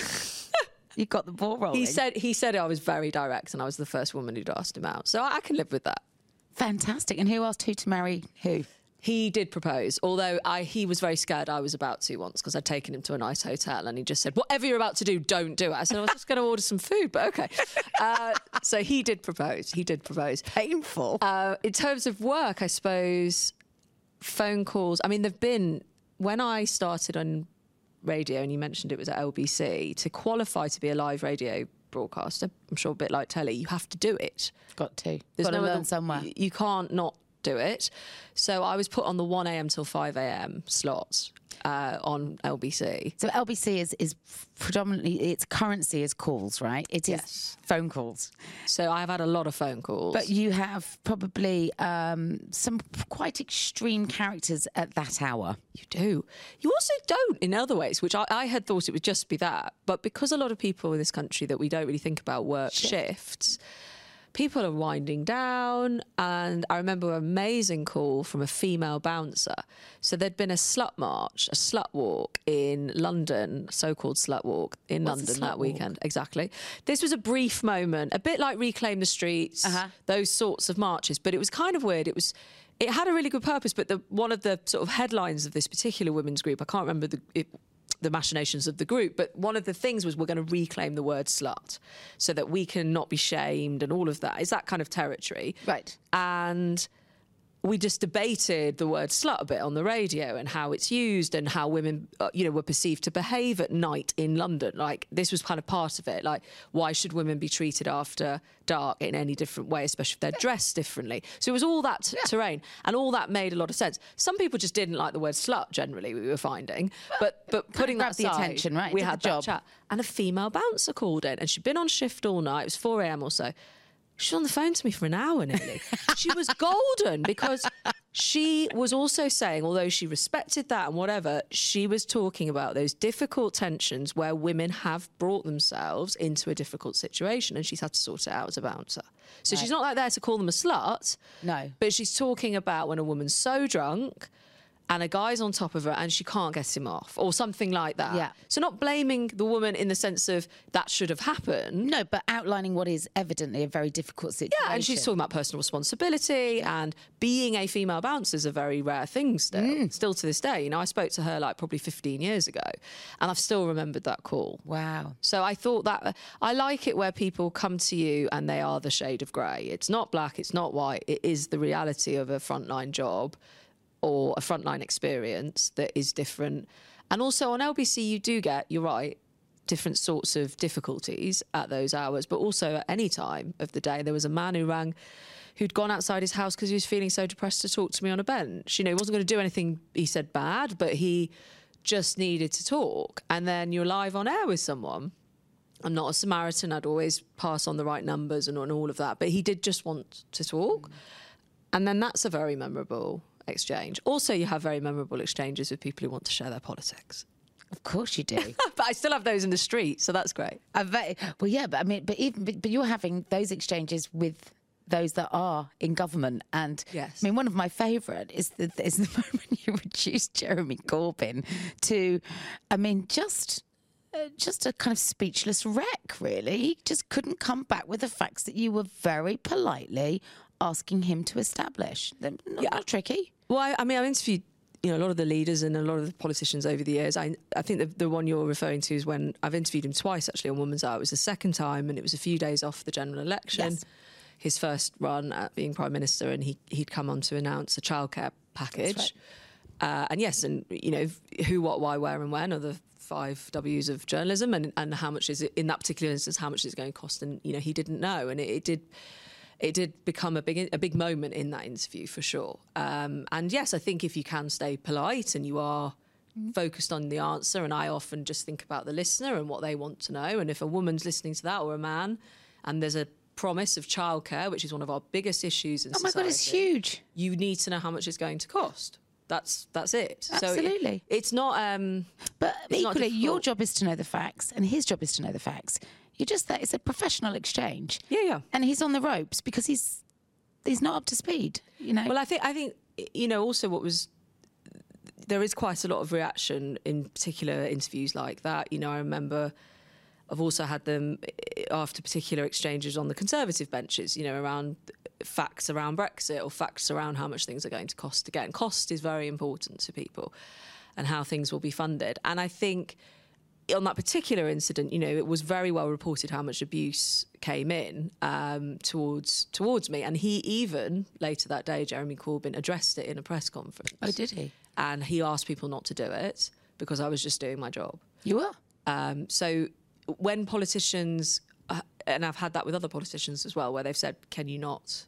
You got the ball rolling. He said, he said I was very direct and I was the first woman who'd asked him out. So I, I can live with that. Fantastic. And who asked who to marry who? He did propose, although I, he was very scared I was about to once because I'd taken him to a nice hotel and he just said, whatever you're about to do, don't do it. I said, I was just going to order some food, but okay. Uh, so he did propose. He did propose. Painful. Uh, in terms of work, I suppose, phone calls. I mean, there've been, when I started on radio, and you mentioned it was at L B C, to qualify to be a live radio broadcaster, I'm sure a bit like telly, you have to do it. Got to. There's Got to no learn other, somewhere. You, you can't not do it. So I was put on the one a.m. till five a.m. slots uh, on L B C. So L B C is, is predominantly, its currency is calls, right? It is Yes. phone calls. So I've had a lot of phone calls. But you have probably um, some quite extreme characters at that hour. You do. You also don't in other ways, which I, I had thought it would just be that. But because a lot of people in this country that we don't really think about work Shift. shifts, people are winding down. And I remember an amazing call from a female bouncer. So there'd been a slut march, a slut walk in London, so-called slut walk in What's a London slut that walk? weekend. Exactly. This was a brief moment, a bit like Reclaim the Streets, Uh-huh. those sorts of marches. But it was kind of weird. It was... It had a really good purpose, but the, one of the sort of headlines of this particular women's group, I can't remember the, it, the machinations of the group, but one of the things was we're going to reclaim the word slut so that we can not be shamed and all of that. It's that kind of territory. Right. And we just debated the word slut a bit on the radio and how it's used and how women, uh, you know, were perceived to behave at night in London. Like, this was kind of part of it. Like, why should women be treated after dark in any different way, especially if they're dressed differently? So it was all that t- yeah. terrain, and all that made a lot of sense. Some people just didn't like the word slut, generally, we were finding. But but putting that grabbed aside, the attention, right? we Did had the that job. chat. And a female bouncer called in, and she'd been on shift all night. It was four a.m. or so. She was on the phone to me for an hour nearly. She was golden because she was also saying, although she respected that and whatever, she was talking about those difficult tensions where women have brought themselves into a difficult situation and she's had to sort it out as a bouncer. So Right. she's not like there to call them a slut. No. But she's talking about when a woman's so drunk and a guy's on top of her and she can't get him off or something like that. Yeah. So not blaming the woman in the sense of that should have happened. No, but outlining what is evidently a very difficult situation. Yeah, and she's talking about personal responsibility and being a female bouncer is a very rare thing still, mm. still to this day. You know, I spoke to her like probably fifteen years ago and I've still remembered that call. Wow. So I thought that, I like it where people come to you and they are the shade of grey. It's not black, it's not white, it is the reality of a frontline job or a frontline experience that is different. And also on L B C you do get, you're right, different sorts of difficulties at those hours, but also at any time of the day. There was a man who rang who'd gone outside his house because he was feeling so depressed to talk to me on a bench. You know, he wasn't going to do anything, he said, bad, but he just needed to talk. And then you're live on air with someone. I'm not a Samaritan, I'd always pass on the right numbers and, and all of that, but he did just want to talk. Mm. And then that's a very memorable exchange. Also, you have very memorable exchanges with people who want to share their politics. Of course you do. But I still have those in the street, so that's great. I bet, well, yeah, but I mean, but even but, but you're having those exchanges with those that are in government, and yes. I mean, one of my favourite is the is the moment you reduced Jeremy Corbyn to, I mean, just. Uh, just a kind of speechless wreck, really. He just couldn't come back with the facts that you were very politely asking him to establish. They're not, yeah. not tricky. Well, I, I mean, I've interviewed, you know, a lot of the leaders and a lot of the politicians over the years. I, I think the, the one you're referring to is when I've interviewed him twice, actually, on Woman's Hour. It was the second time, and it was a few days off the general election. Yes. His first run at being Prime Minister, and he, he'd come on to announce a childcare package. That's right. uh, and yes, and, you know, who, what, why, where and when are the five W's of journalism, and, and how much is it, in that particular instance, how much is it going to cost? And, you know, he didn't know. And it, it did it did become a big a big moment in that interview, for sure. Um, and yes, I think if you can stay polite and you are mm. focused on the answer, and I often just think about the listener and what they want to know. And if a woman's listening to that, or a man, and there's a promise of childcare, which is one of our biggest issues in oh society. Oh my God, it's huge. You need to know how much it's going to cost. That's that's it. Absolutely. So it, it's not. Um, but it's equally, not your job is to know the facts, and his job is to know the facts. You're just that. It's a professional exchange. Yeah, yeah. And he's on the ropes because he's he's not up to speed. You know. Well, I think I think you know also what was. There is quite a lot of reaction in particular interviews like that. You know, I remember. I've also had them after particular exchanges on the Conservative benches, you know, around facts around Brexit or facts around how much things are going to cost again. Cost is very important to people and how things will be funded. And I think on that particular incident, you know, it was very well reported how much abuse came in um, towards towards me. And he even, later that day, Jeremy Corbyn, addressed it in a press conference. Oh, did he? And he asked people not to do it because I was just doing my job. You were? Um, so... When politicians, uh, and I've had that with other politicians as well, where they've said, can you not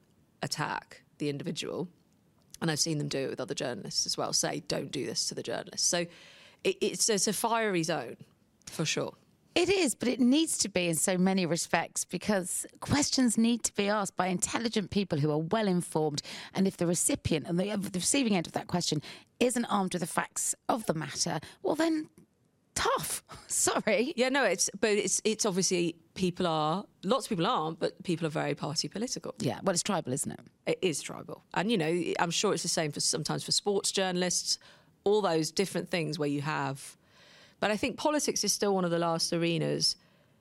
attack the individual? And I've seen them do it with other journalists as well, say, don't do this to the journalist. So it, it's, it's a fiery zone, for sure. It is, but it needs to be in so many respects, because questions need to be asked by intelligent people who are well informed. And if the recipient and the, the receiving end of that question isn't armed with the facts of the matter, well, then... tough. Sorry. Yeah, no, it's but it's it's obviously people are lots of people aren't, but people are very party political. Yeah, well, it's tribal, isn't it? It is tribal, and you know, I'm sure it's the same for sometimes for sports journalists, all those different things where you have. But I think politics is still one of the last arenas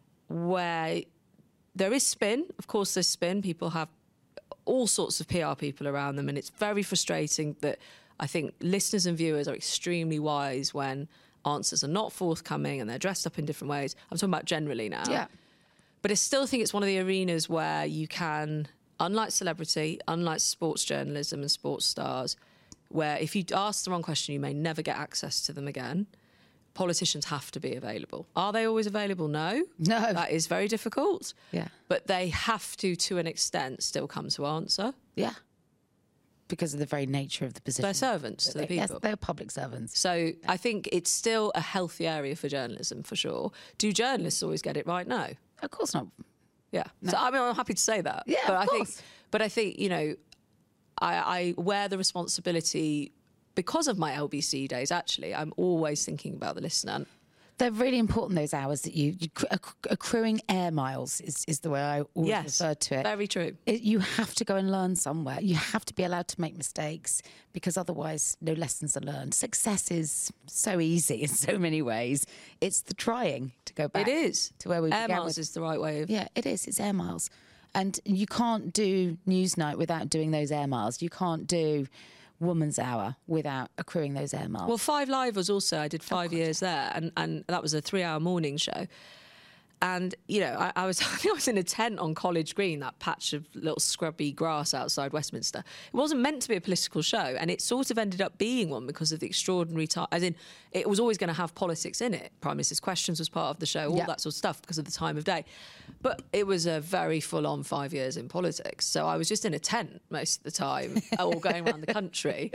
where there is spin. Of course, there's spin. People have all sorts of P R people around them, and it's very frustrating that I think listeners and viewers are extremely wise when answers are not forthcoming and they're dressed up in different ways. I'm talking about generally now. Yeah. But I still think it's one of the arenas where you can, unlike celebrity, unlike sports journalism and sports stars, where if you ask the wrong question, you may never get access to them again. Politicians have to be available. Are they always available? No. No. That is very difficult. Yeah. But they have to, to an extent, still come to answer. Yeah. Because of the very nature of the position. They're servants to the people. Yes, they're public servants. So I think it's still a healthy area for journalism, for sure. Do journalists always get it right? No. Of course not. Yeah. No. So I mean, I'm happy to say that. Yeah, but of I course. think, but I think, you know, I, I wear the responsibility because of my L B C days. Actually, I'm always thinking about the listener. They're really important, those hours that you, you acc- accruing air miles is, is the way I always Yes, refer to it. Very true. It. You have to go and learn somewhere. You have to be allowed to make mistakes, because otherwise no lessons are learned. Success is so easy in so many ways. It's the trying to go back. It is. To where we Air began miles with. is the right way of... Yeah, it is. It's air miles. And you can't do Newsnight without doing those air miles. You can't do Woman's Hour without accruing those air miles. Well, Five Live was also, I did five oh, years there, and, and that was a three-hour morning show. And, you know, I, I was I think I was in a tent on College Green, that patch of little scrubby grass outside Westminster. It wasn't meant to be a political show, and it sort of ended up being one because of the extraordinary time. As in, it was always going to have politics in it. Prime Minister's Questions was part of the show, all yeah. that sort of stuff because of the time of day. But it was a very full-on five years in politics. So I was just in a tent most of the time, all going around the country.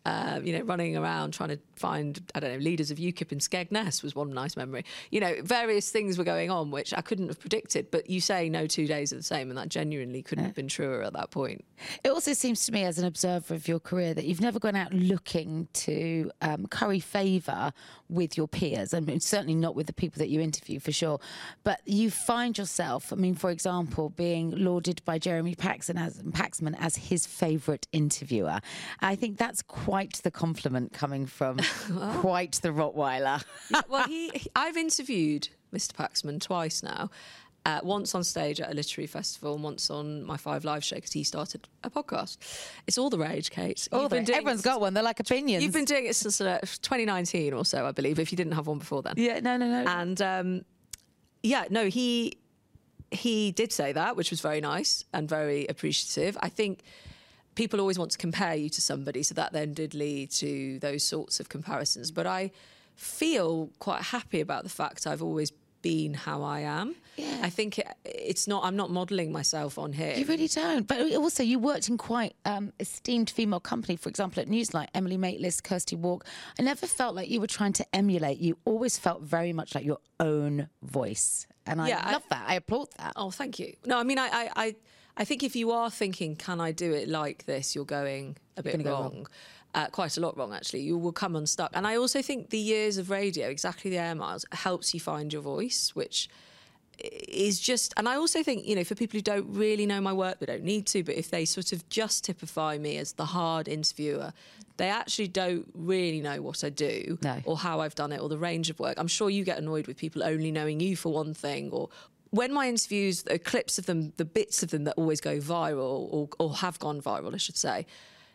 Uh, you know, running around trying to find, I don't know, leaders of UKIP in Skegness was one nice memory. You know, various things were going on which I couldn't have predicted, but you say no two days are the same, and that genuinely couldn't yeah. have been truer at that point. It also seems to me, as an observer of your career, that you've never gone out looking to um, curry favour with your peers. I mean, certainly not with the people that you interview, for sure. But you find yourself, I mean, for example, being lauded by Jeremy Paxman as, Paxman as his favourite interviewer. I think that's quite Quite the compliment coming from well, quite the Rottweiler. yeah, well, he, he, I've interviewed Mister Paxman twice now. Uh, once on stage at a literary festival, and once on my Five Live show because he started a podcast. It's all the rage, Kate. All the, everyone's got one. They're like opinions. You've been doing it since uh, twenty nineteen or so, I believe, if you didn't have one before then. Yeah, no, no, no. And um, yeah, no, he he did say that, which was very nice and very appreciative. I think people always want to compare you to somebody, so that then did lead to those sorts of comparisons. But I feel quite happy about the fact I've always been how I am. Yeah. I think it, it's not, I'm not modelling myself on him. You really don't. But also, you worked in quite um, esteemed female company, for example, at Newsnight, Emily Maitlis, Kirsty Walk. I never felt like you were trying to emulate. You always felt very much like your own voice. And I yeah, love I, that. I applaud that. Oh, thank you. No, I mean, I... I, I I think if you are thinking, can I do it like this, you're going a bit wrong. wrong. Uh, quite a lot wrong, actually. You will come unstuck. And I also think the years of radio, exactly the air miles, helps you find your voice, which is just... And I also think, you know, for people who don't really know my work, they don't need to, but if they sort of just typify me as the hard interviewer, they actually don't really know what I do no. or how I've done it or the range of work. I'm sure you get annoyed with people only knowing you for one thing, or... When my interviews, the clips of them, the bits of them that always go viral or, or have gone viral, I should say,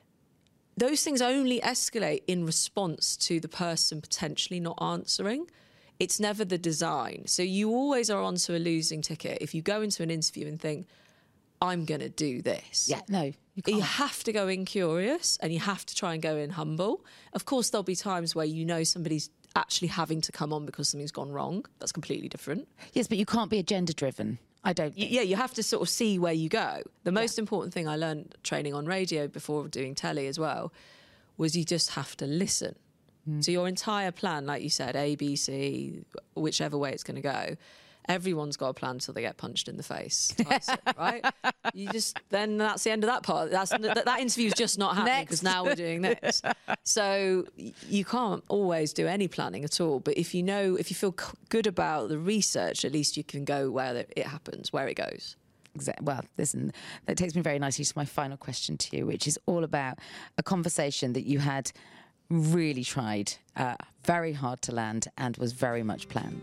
those things only escalate in response to the person potentially not answering. It's never the design. So you always are onto a losing ticket if you go into an interview and think, I'm going to do this. Yeah, no, you can't. You have to go in curious and you have to try and go in humble. Of course, there'll be times where you know somebody's actually having to come on because something's gone wrong. That's completely different. Yes, but you can't be agenda-driven. I don't think. Yeah, you have to sort of see where you go. The most yeah. important thing I learned training on radio before doing telly as well was you just have to listen. Mm. So your entire plan, like you said, A, B, C, whichever way it's going to go, everyone's got a plan until they get punched in the face. Tyson, right? You just then that's the end of that part. That's that, that interview's just not happening because now we're doing this. So you can't always do any planning at all. But if you know, if you feel c- good about the research, at least you can go where it happens, where it goes. Exactly. Well, listen, that takes me very nicely to my final question to you, which is all about a conversation that you had really tried uh, very hard to land and was very much planned.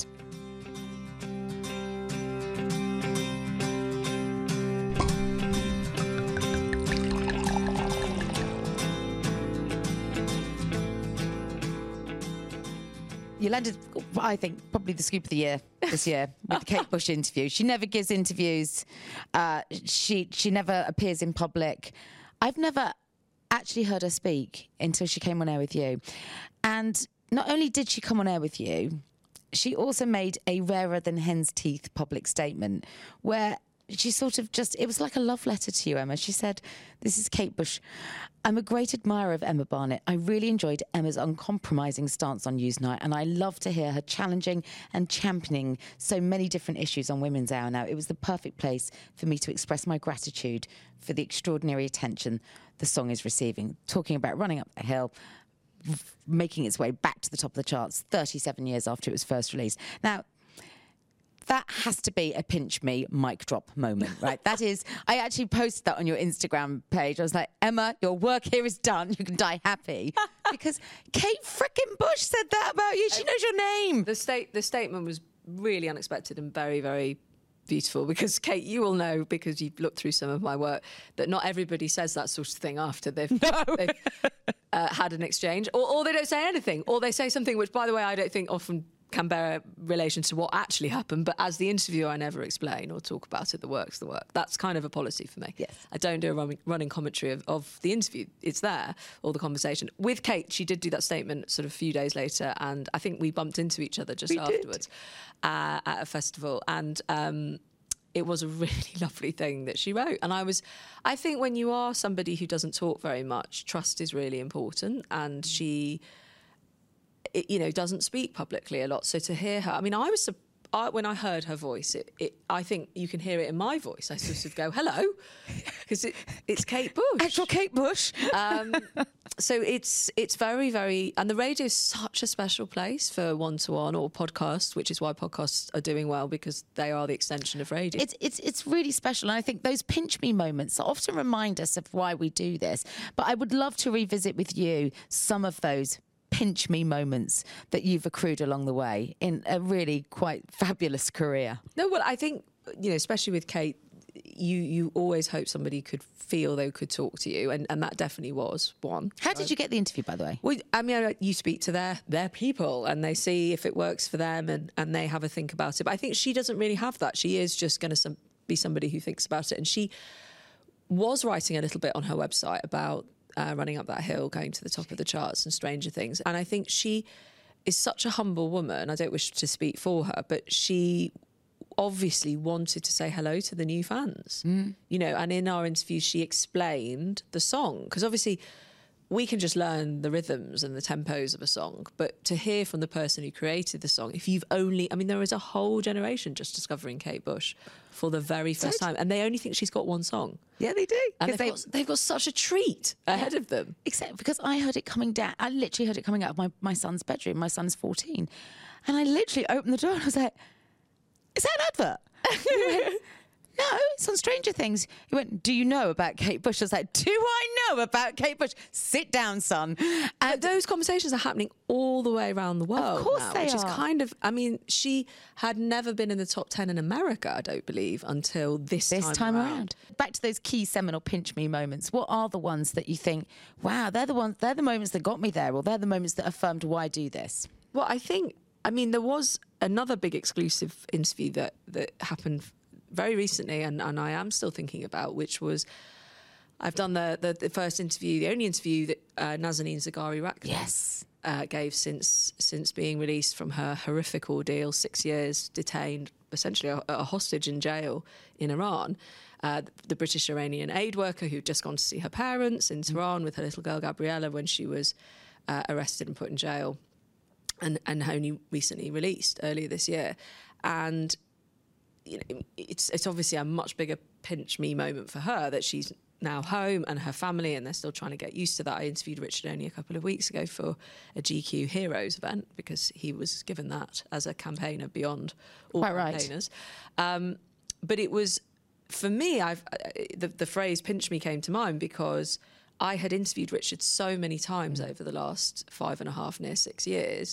You landed, I think, probably the scoop of the year this year with the Kate Bush interview. She never gives interviews. Uh, she she never appears in public. I've never actually heard her speak until she came on air with you. And not only did she come on air with you, she also made a rarer than hen's teeth public statement where she sort of just, it was like a love letter to you, Emma. She said, this is Kate Bush. I'm a great admirer of Emma Barnett. I really enjoyed Emma's uncompromising stance on Newsnight, and I love to hear her challenging and championing so many different issues on Women's Hour now. It was the perfect place for me to express my gratitude for the extraordinary attention the song is receiving. Talking about running up the hill, making its way back to the top of the charts thirty-seven years after it was first released. Now, that has to be a pinch me mic drop moment, right? That is, I actually posted that on your Instagram page. I was like, Emma, your work here is done. You can die happy. Because Kate frickin' Bush said that about you. She knows your name. The state, the statement was really unexpected and very, very beautiful because, Kate, you will know, because you've looked through some of my work, that not everybody says that sort of thing after they've, no. they've uh, had an exchange. Or, or they don't say anything. Or they say something which, by the way, I don't think often can bear relation to what actually happened, but as the interviewer I never explain or talk about it. The work's the work. That's kind of a policy for me. Yes. I don't do a running, running commentary of, of the interview. It's there, or the conversation. With Kate, she did do that statement sort of a few days later, and I think we bumped into each other just we afterwards uh, at a festival, and um, it was a really lovely thing that she wrote. And I was, I think when you are somebody who doesn't talk very much, trust is really important. And she, it, you know, doesn't speak publicly a lot. So to hear her, I mean, I was surprised. I, when I heard her voice, it, it, I think you can hear it in my voice. I sort of go, hello, because it, it's Kate Bush. Actual Kate Bush. um, so it's it's very, very... And the radio is such a special place for one-to-one or podcasts, which is why podcasts are doing well, because they are the extension of radio. It's, it's, it's really special. And I think those pinch me moments often remind us of why we do this. But I would love to revisit with you some of those pinch me moments that you've accrued along the way in a really quite fabulous career. No, well, I think, you know, especially with Kate, you you always hope somebody could feel they could talk to you, and, and that definitely was one. How did you get the interview, by the way? Well, I mean, you speak to their their people and they see if it works for them, and, and they have a think about it. But I think she doesn't really have that. She is just going to some, be somebody who thinks about it. And she was writing a little bit on her website about Uh, running up that hill, going to the top of the charts and Stranger Things. And I think she is such a humble woman. I don't wish to speak for her, but she obviously wanted to say hello to the new fans. Mm. You know, and in our interview, she explained the song. Because obviously we can just learn the rhythms and the tempos of a song, but to hear from the person who created the song, if you've only... I mean, there is a whole generation just discovering Kate Bush for the very first time, and they only think she's got one song. Yeah, they do. And they've, they, got, they've got such a treat ahead yeah. of them. Except because I heard it coming down. I literally heard it coming out of my, my son's bedroom. My son's fourteen. And I literally opened the door and I was like, is that an advert? No, it's on Stranger Things. He went, do you know about Kate Bush? I was like, do I know about Kate Bush? Sit down, son. And those conversations are happening all the way around the world. Of course now, they which are. is kind of, I mean, she had never been in the top ten in America, I don't believe, until this, this time, time around. around. Back to those key seminal pinch me moments. What are the ones that you think, wow, they're the ones, they're the moments that got me there, or they're the moments that affirmed why I do this? Well, I think, I mean, there was another big exclusive interview that, that happened very recently, and, and I am still thinking about, which was, I've done the, the, the first interview, the only interview that uh, Nazanin Zaghari-Ratcliffe yes. uh, gave since since being released from her horrific ordeal, six years detained, essentially a, a hostage in jail in Iran. Uh, the British Iranian aid worker who'd just gone to see her parents in Tehran with her little girl Gabriella when she was uh, arrested and put in jail, and, and only recently released earlier this year. And you know, it's it's obviously a much bigger pinch me moment for her that she's now home and her family, and they're still trying to get used to that. I interviewed Richard only a couple of weeks ago for a G Q Heroes event because he was given that as a campaigner beyond all Quite right. campaigners. Um, but it was, for me, I've the, the phrase pinch me came to mind because I had interviewed Richard so many times over the last five and a half, near six years,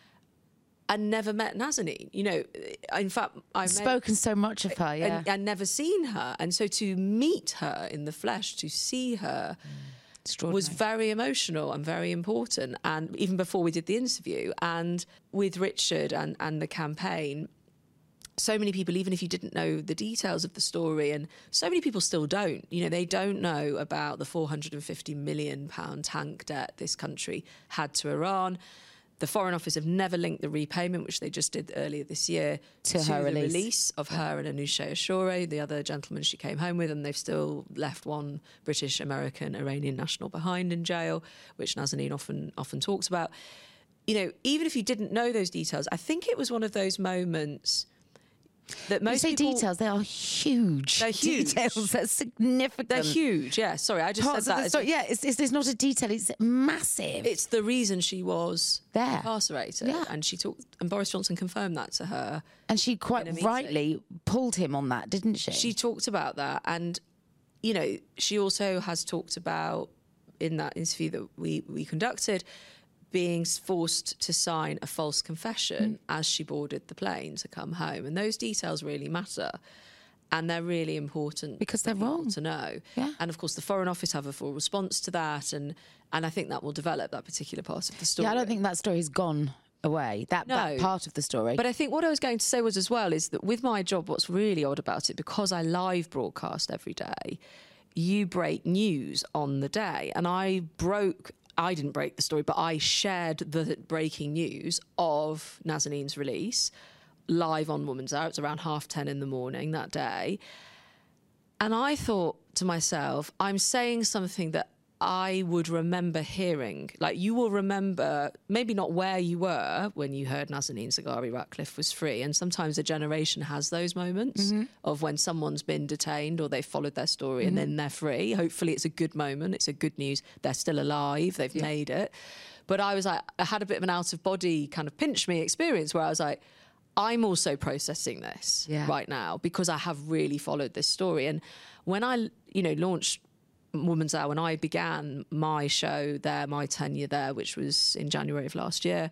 and never met Nazanin. You know, in fact, I spoken met, so much of her, yeah, and, and never seen her, and so to meet her in the flesh, to see her, mm. was very emotional and very important. And even before we did the interview, and with Richard and and the campaign, so many people, even if you didn't know the details of the story, and so many people still don't, you know, they don't know about the four hundred fifty million pound tank debt this country had to Iran. The Foreign Office have never linked the repayment, which they just did earlier this year, to, to her the release. release of her and Anousheh Ashouri, the other gentleman she came home with, and they've still left one British, American, Iranian national behind in jail, which Nazanin often often talks about. You know, even if you didn't know those details, I think it was one of those moments that most you say people, details, they are huge. They're huge. Details, they're significant. They're huge, yeah. Sorry, I just Parts said of that. the as story, a- yeah, it's, it's, it's not a detail, it's massive. It's the reason she was There. incarcerated. Yeah. And she talked, and Boris Johnson confirmed that to her. and she in a quite meeting. rightly pulled him on that, didn't she? She talked about that. And, you know, she also has talked about, in that interview that we, we conducted, being forced to sign a false confession mm. as she boarded the plane to come home. And those details really matter. And they're really important. Because they're wrong. To know. Yeah. And, of course, the Foreign Office have a full response to that. And, and I think that will develop that particular part of the story. Yeah, I don't think that story's gone away, that, No. that part of the story. But I think what I was going to say was as well is that with my job, what's really odd about it, because I live broadcast every day, you break news on the day. And I broke... I didn't break the story, but I shared the breaking news of Nazanin's release live on Woman's Hour. It was around half ten in the morning that day. And I thought to myself, I'm saying something that I would remember hearing. Like, you will remember, maybe not where you were when you heard Nazanin Zaghari Ratcliffe was free. And sometimes a generation has those moments mm-hmm. of when someone's been detained or they've followed their story mm-hmm. and then they're free. Hopefully it's a good moment. It's a good news. They're still alive. They've yeah. made it. But I was like, I had a bit of an out-of-body kind of pinch me experience where I was like, I'm also processing this yeah. right now because I have really followed this story. And when I, you know, launched Woman's Hour, when I began my show there, my tenure there, which was in January of last year,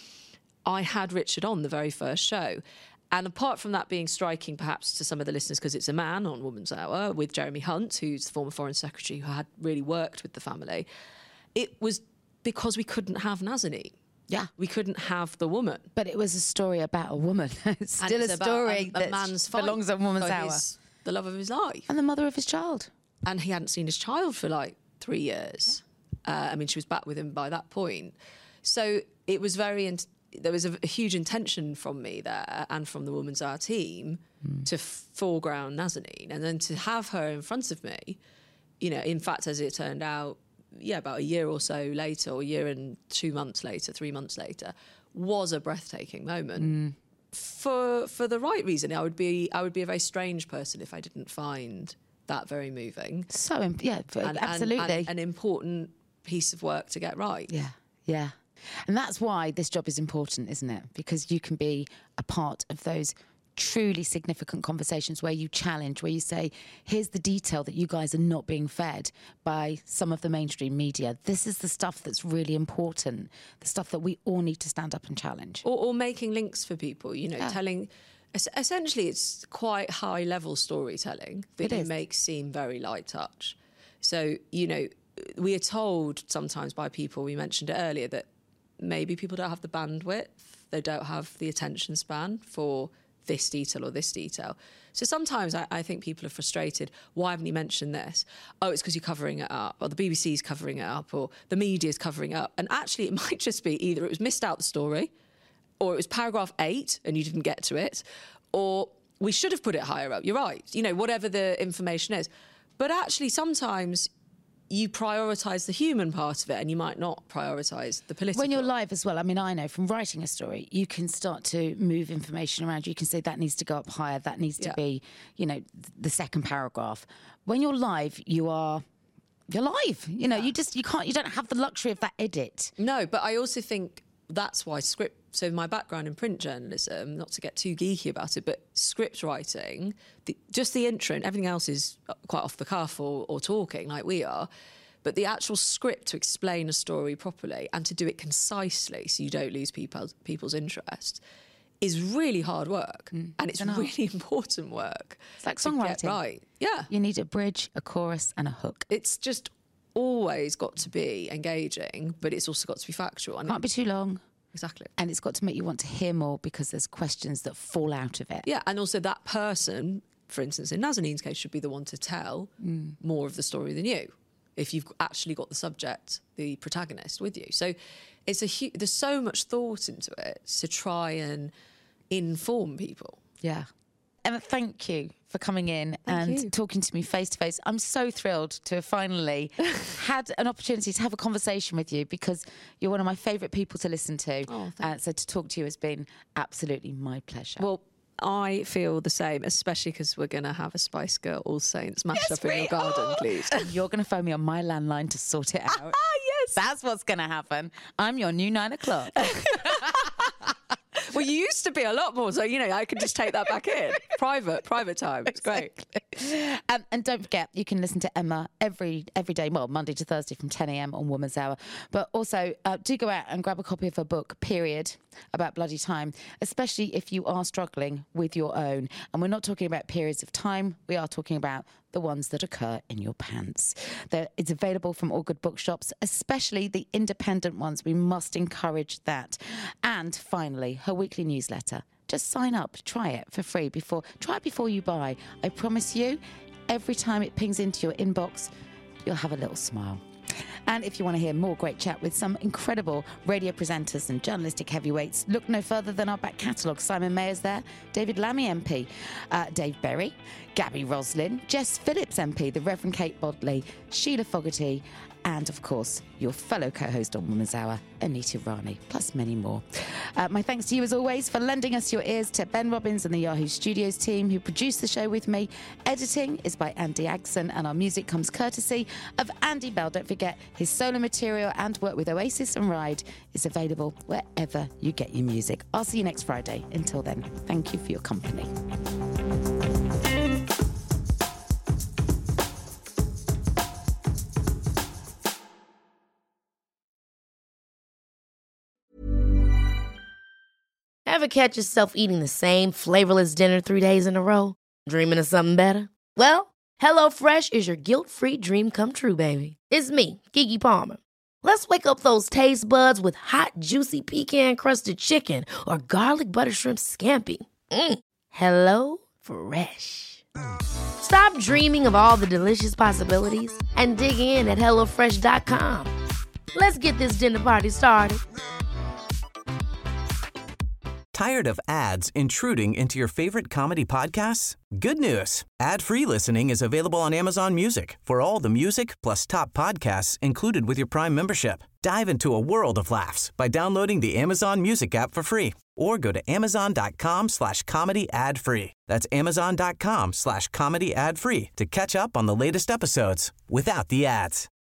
I had Richard on the very first show. And apart from that being striking perhaps to some of the listeners because it's a man on Woman's Hour with Jeremy Hunt, who's the former Foreign Secretary who had really worked with the family, it was because we couldn't have Nazanin. Yeah. We couldn't have the woman. But it was a story about a woman. It's still it's a story a, a that man's belongs on Woman's Hour. His, the love of his life. And the mother of his child. And he hadn't seen his child for like three years. Yeah. Uh, I mean, she was back with him by that point. So it was very... In- there was a, a huge intention from me there and from the Woman's Hour team mm. to foreground Nazanin. And then to have her in front of me, you know, in fact, as it turned out, yeah, about a year or so later, or a year and two months later, three months later, was a breathtaking moment. Mm. For for the right reason. I would be I would be a very strange person if I didn't find that very moving. So, yeah, and, absolutely. And, and an important piece of work to get right. Yeah, yeah. And that's why this job is important, isn't it? Because you can be a part of those truly significant conversations where you challenge, where you say, here's the detail that you guys are not being fed by some of the mainstream media. This is the stuff that's really important, the stuff that we all need to stand up and challenge. Or, or making links for people, you know, yeah. telling... Essentially, it's quite high-level storytelling that you make seem very light touch. So, you know, we are told sometimes by people, we mentioned it earlier, that maybe people don't have the bandwidth, they don't have the attention span for this detail or this detail. So sometimes I, I think people are frustrated. Why haven't you mentioned this? Oh, it's because you're covering it up, or the B B C's covering it up, or the media's covering it up. And actually, it might just be either it was missed out the story, or it was paragraph eight and you didn't get to it, or we should have put it higher up. You're right. You know, whatever the information is. But actually, sometimes you prioritise the human part of it and you might not prioritise the political. When you're live as well, I mean, I know from writing a story, you can start to move information around. You can say that needs to go up higher, that needs to yeah. be, you know, the second paragraph. When you're live, you are... You're live. You know, yeah. you just, you can't, you don't have the luxury of that edit. No, but I also think that's why script... So my background in print journalism, not to get too geeky about it, but script writing, the, just the intro and everything else is quite off the cuff or, or talking like we are. But the actual script to explain a story properly and to do it concisely so you don't lose people's, people's interest is really hard work. Mm, and it's really important work. It's like songwriting. Right. Yeah. You need a bridge, a chorus and a hook. It's just always got to be engaging, but it's also got to be factual. And Can't be too long. Exactly. And it's got to make you want to hear more because there's questions that fall out of it. Yeah, and also that person, for instance, in Nazanin's case, should be the one to tell mm. more of the story than you, if you've actually got the subject, the protagonist with you. So it's a hu- there's so much thought into it to try and inform people. Yeah. Emma, thank you for coming in thank and you. talking to me face to face. I'm so thrilled to have finally had an opportunity to have a conversation with you because you're one of my favourite people to listen to. Oh, uh, so to talk to you has been absolutely my pleasure. Well, I feel the same, especially because we're going to have a Spice Girl All Saints mashed yes, up in your garden, are. please. You're going to phone me on my landline to sort it out. Yes. That's what's going to happen. I'm your new nine o'clock. Well, you used to be a lot more, so, you know, I could just take that back in. Private, private time. It's exactly. great. Um, and don't forget, you can listen to Emma every every day, well, Monday to Thursday from ten a.m. on Woman's Hour. But also, uh, do go out and grab a copy of her book, Period, about bloody time, especially if you are struggling with your own. And we're not talking about periods of time. We are talking about the ones that occur in your pants. They're, it's available from all good bookshops, especially the independent ones. We must encourage that. And finally, her weekly newsletter. Just sign up, try it for free before, try it before you buy. I promise you, every time it pings into your inbox, you'll have a little smile. And if you want to hear more great chat with some incredible radio presenters and journalistic heavyweights, look no further than our back catalogue. Simon Mayer's there, David Lammy M P, uh, Dave Berry, Gabby Roslin, Jess Phillips M P, the Reverend Kate Bodley, Sheila Fogarty, and, of course, your fellow co-host on Women's Hour, Anita Rani, plus many more. Uh, my thanks to you, as always, for lending us your ears, to Ben Robbins and the Yahoo Studios team who produced the show with me. Editing is by Andy Agson, and our music comes courtesy of Andy Bell. Don't forget, his solo material and work with Oasis and Ride is available wherever you get your music. I'll see you next Friday. Until then, thank you for your company. Ever catch yourself eating the same flavorless dinner three days in a row? Dreaming of something better? Well, HelloFresh is your guilt-free dream come true, baby. It's me, Keke Palmer. Let's wake up those taste buds with hot, juicy pecan-crusted chicken or garlic butter shrimp scampi. Mm. Hello Fresh. Stop dreaming of all the delicious possibilities and dig in at hello fresh dot com. Let's get this dinner party started. Tired of ads intruding into your favorite comedy podcasts? Good news. Ad-free listening is available on Amazon Music for all the music plus top podcasts included with your Prime membership. Dive into a world of laughs by downloading the Amazon Music app for free or go to amazon.com slash comedy ad free. That's amazon.com slash comedy ad free to catch up on the latest episodes without the ads.